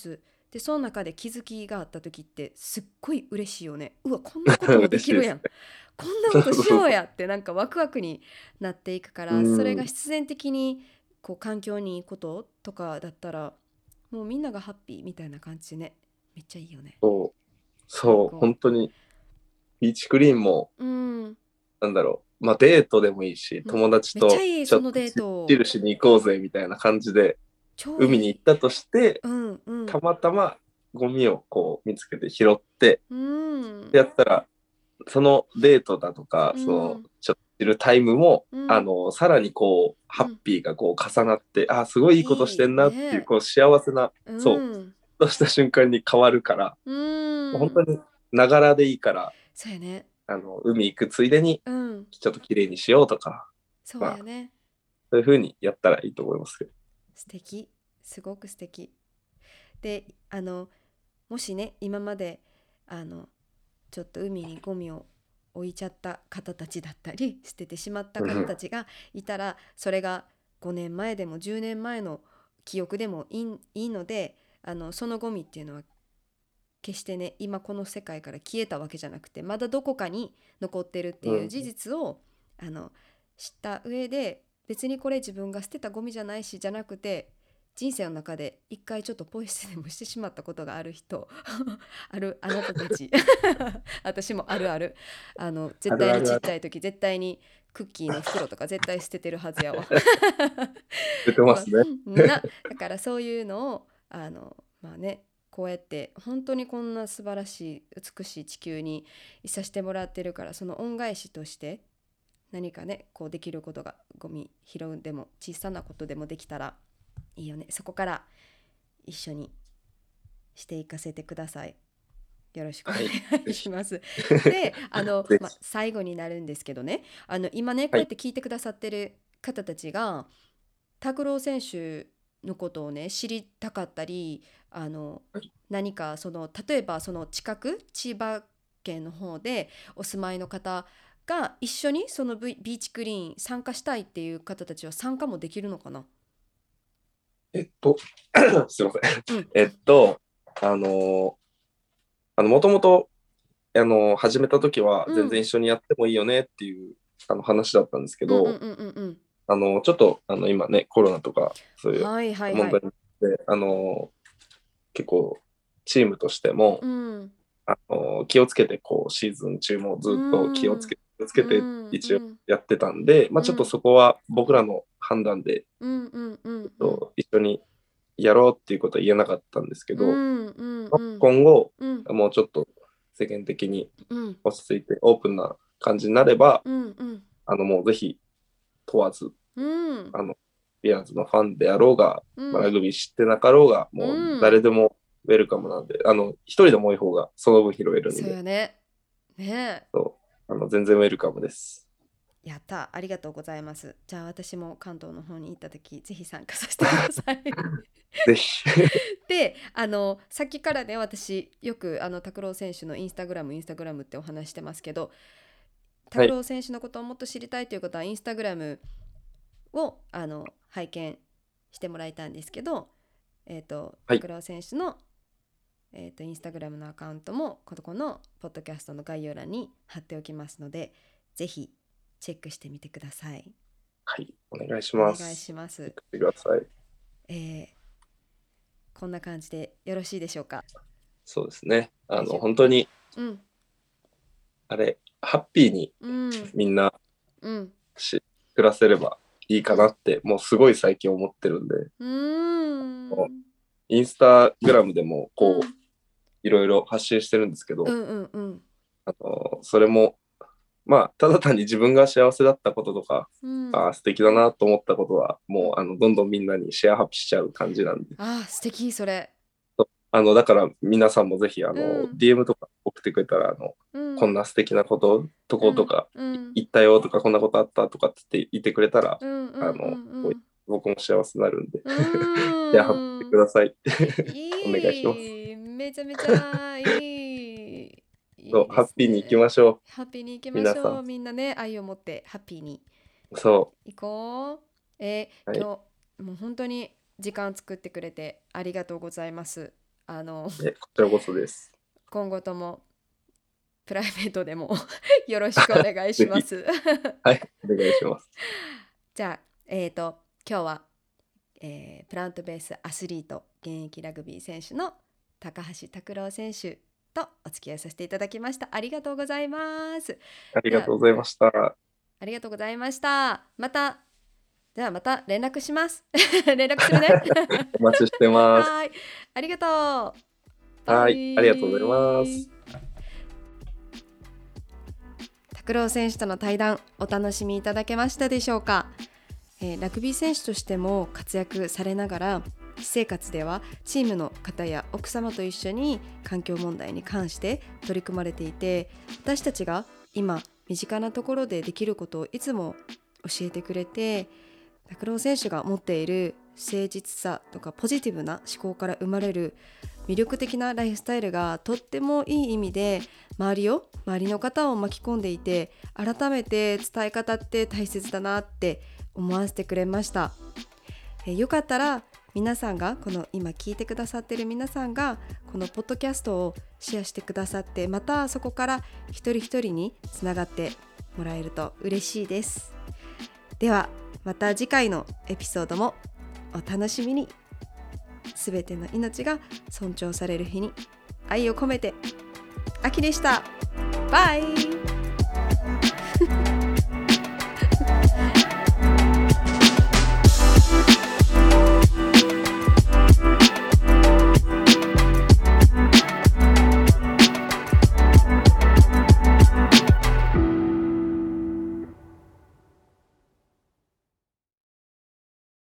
でその中で気づきがあった時ってすっごい嬉しいよね。うわこんなこともできるやん、 嬉しいこんなことしようやってなんかワクワクになっていくかうら、それがん、 必然的にこう環境にいいこととかだったらもうみんながハッピーみたいな感じでね、めっちゃいいよね。 そう、そう、 最高。 本当に、ビーチクリーンも、 うん、 なんだろう、まあデートでもいいし、 うん、 友達めっちゃといいそのデーちょっとチト。 ルしに行こうぜみたいな感じで、海に超いい。 行ったとして、 うんうんたまたまゴミをこう見つけて拾ってうんやったら、そのデートだとか、そのうんちょっといるタイムも、 うんあの、さらにこう、ハッうん、 ピーがこう重なって、あ、すごいいいことしいいてんなっていう、 ね。 こう幸せな、 うそう、 んとした瞬間に変わるから、 うん本当にながらでいいから、 そうやね。 あの、海行くついでに、 うん、 ちょっと綺麗にしようとか、まあ、 そうやね。 そういうふうにやったらいいと思いますけど。 素敵、すごく素敵で、あのもしね今まであのちょっと海にゴミを置いちゃった方たちだったり捨ててしまった方たちがいたら、それがごねんまえでもじゅうねんまえの記憶でもいい、いいので、あのそのゴミっていうのは決してね今この世界から消えたわけじゃなくて、まだどこかに残ってるってうん、 いう事実をあの知った上で、別にこれ自分が捨てたゴミじゃないしじゃなくて、人生の中で一回ちょっとポイ捨てでもしてしまったことがある人あるあなたたち私もあるある、あのあ絶対にちっるあるある。 ちゃい時絶対にクッキーの袋とか絶対捨ててるはずやわ出てとかますね。 な。だからそういうのをあのまあね、こうやって本当にこんな素晴らしい美しい地球にいさせてもらってるから、その恩返しとして何かねこうできることが、ゴミ拾うでも小さなことでもできたらいいよね。そこから一緒にしていかせてください。よろしくおはい。 願いぜひ。 しますで、あの、ま、 ぜひ。 最後になるんですけどね、あの今ねこはい。 うやって聞いてくださってる方たちが拓郎選手のことをね知りたかったり、あのはい。 何かその例えばその近く千葉県の方でお住まいの方が一緒にそのビビーチクリーン参加したいっていう方たちは参加もできるのかな。 えっと、すいません。 うんえっと、あの、あの、もともと、あの、始めた時はうんうん全然一緒にやってもいいよねっていうあの話だったんですけど、 うんうんうんうん。 あの、ちょっと、あの、今ね、コロナとか、そういうはいはいはい。 問題で、あの、結構、チームとしても、 うんあの、気をつけて、こう、シーズン中もうずっと気をつんけて、気をつうけて、一応んうんやってたんで、まあ、ちょっとうんそこは僕らの判断で、 うんうんうえっんうんと、一緒にやろうっていうことは言えなかったんですけうど、 んうんうん今後、 うんもうちょっと世間的にうん落ち着いてオープンな感じになれば、 うんうんあの、もうぜひ問わず、 うんあの、ビアーズのファンであろうが、まあ、ラうんグビー知ってなかろうが、 うもうん、 誰でもウェルカムなんで、あの、一人でも多い方がその分拾えるんそうで、 よね。ねそうあの全然ウェルカムです。 え、やった、ありがとうございます。じゃあ私も関東の方に行った時ぜひ参加させてくださいぜひ。 で、あのさっきからね私よくあの拓郎選手のインスタグラムインスタグラムってお話してますけど、 はい。 拓郎選手のことをもっと知りたいということはインスタグラムをあの拝見してもらいたいんですけど、えっ、とはい。 拓郎選手のえーと、インスタグラムのアカウントもここのポッドキャストの概要欄に貼っておきますので、ぜひチェックしてみてください。 はい。お願いしお願います。 します。 送ってください。 えーこんな感じでよろしいでしょうか。 そうですね。あの、 大丈夫。 本当に、 うん、 あれ、ハッピーにうん、 みんなうん、 し暮らせればいいかなうん、 って、もうすごい最近思ってるんで、 うーん、 インスタグラムでも、こう、 うん、 いろいろ発信してるんですけど、 うん、うん、うん、 あの、それも、まあ、ただ単に自分が幸せだったこととか、 うん。 あー素敵だなと思ったことは、もう、あの、どんどんみんなにシェアハッピーしちゃう感じなんで、 あー、素敵それ。 あの、だから皆さんもぜひ、あの、 うん、 ディーエム とか送ってくれたら、あの、 うん、 こんな素敵なこと、とうん、 ことか、 うん、 言ったよとか、こんなことあったとかって言ってくれたら、 うん、うん、うあの、 ん、 僕も幸せになるんで、 うシェアハッピーしてん。 ください。お願いします。 いい、めちゃめちゃいい、 そう、 いいですハッピーに行きまね。 しょハッピーに行きう。皆さん。 ましょう。みんなね、愛を持ってハッピーにそ行こう。えう。 ーはい。 今日もう本当に時間作ってくれてありがとうございます。 あのえこちらこそです。 今後ともプライベートでもよろしくお願いします。 はい、お願いします。 じゃあ、えーと、今日は、えープラントベースアスリート、現役ラグビー選手の高橋拓郎選手とお付き合いさせていただきました。ありがとうございます。 ありがとうございました。 ありがとうございました。また、ではまた連絡します。連絡するね。 お待ちしてます。 はい、ありがとう。 はい、ありがとうございます。 拓郎選手との対談、お楽しみいただけましたでしょうか。えー、ラグビー選手としても活躍されながら、私生活ではチームの方や奥様と一緒に環境問題に関して取り組まれていて、私たちが今身近なところでできることをいつも教えてくれて、拓郎選手が持っている誠実さとかポジティブな思考から生まれる魅力的なライフスタイルがとってもいい意味で周りを周りの方を巻き込んでいて、改めて伝え方って大切だなって思わせてくれました。えよかったら皆さんがこの今聞いてくださっている皆さんがこのポッドキャストをシェアしてくださって、またそこから一人一人につながってもらえると嬉しいです。ではまた次回のエピソードもお楽しみに。すべての命が尊重される日に愛を込めて、あきでした。バイ。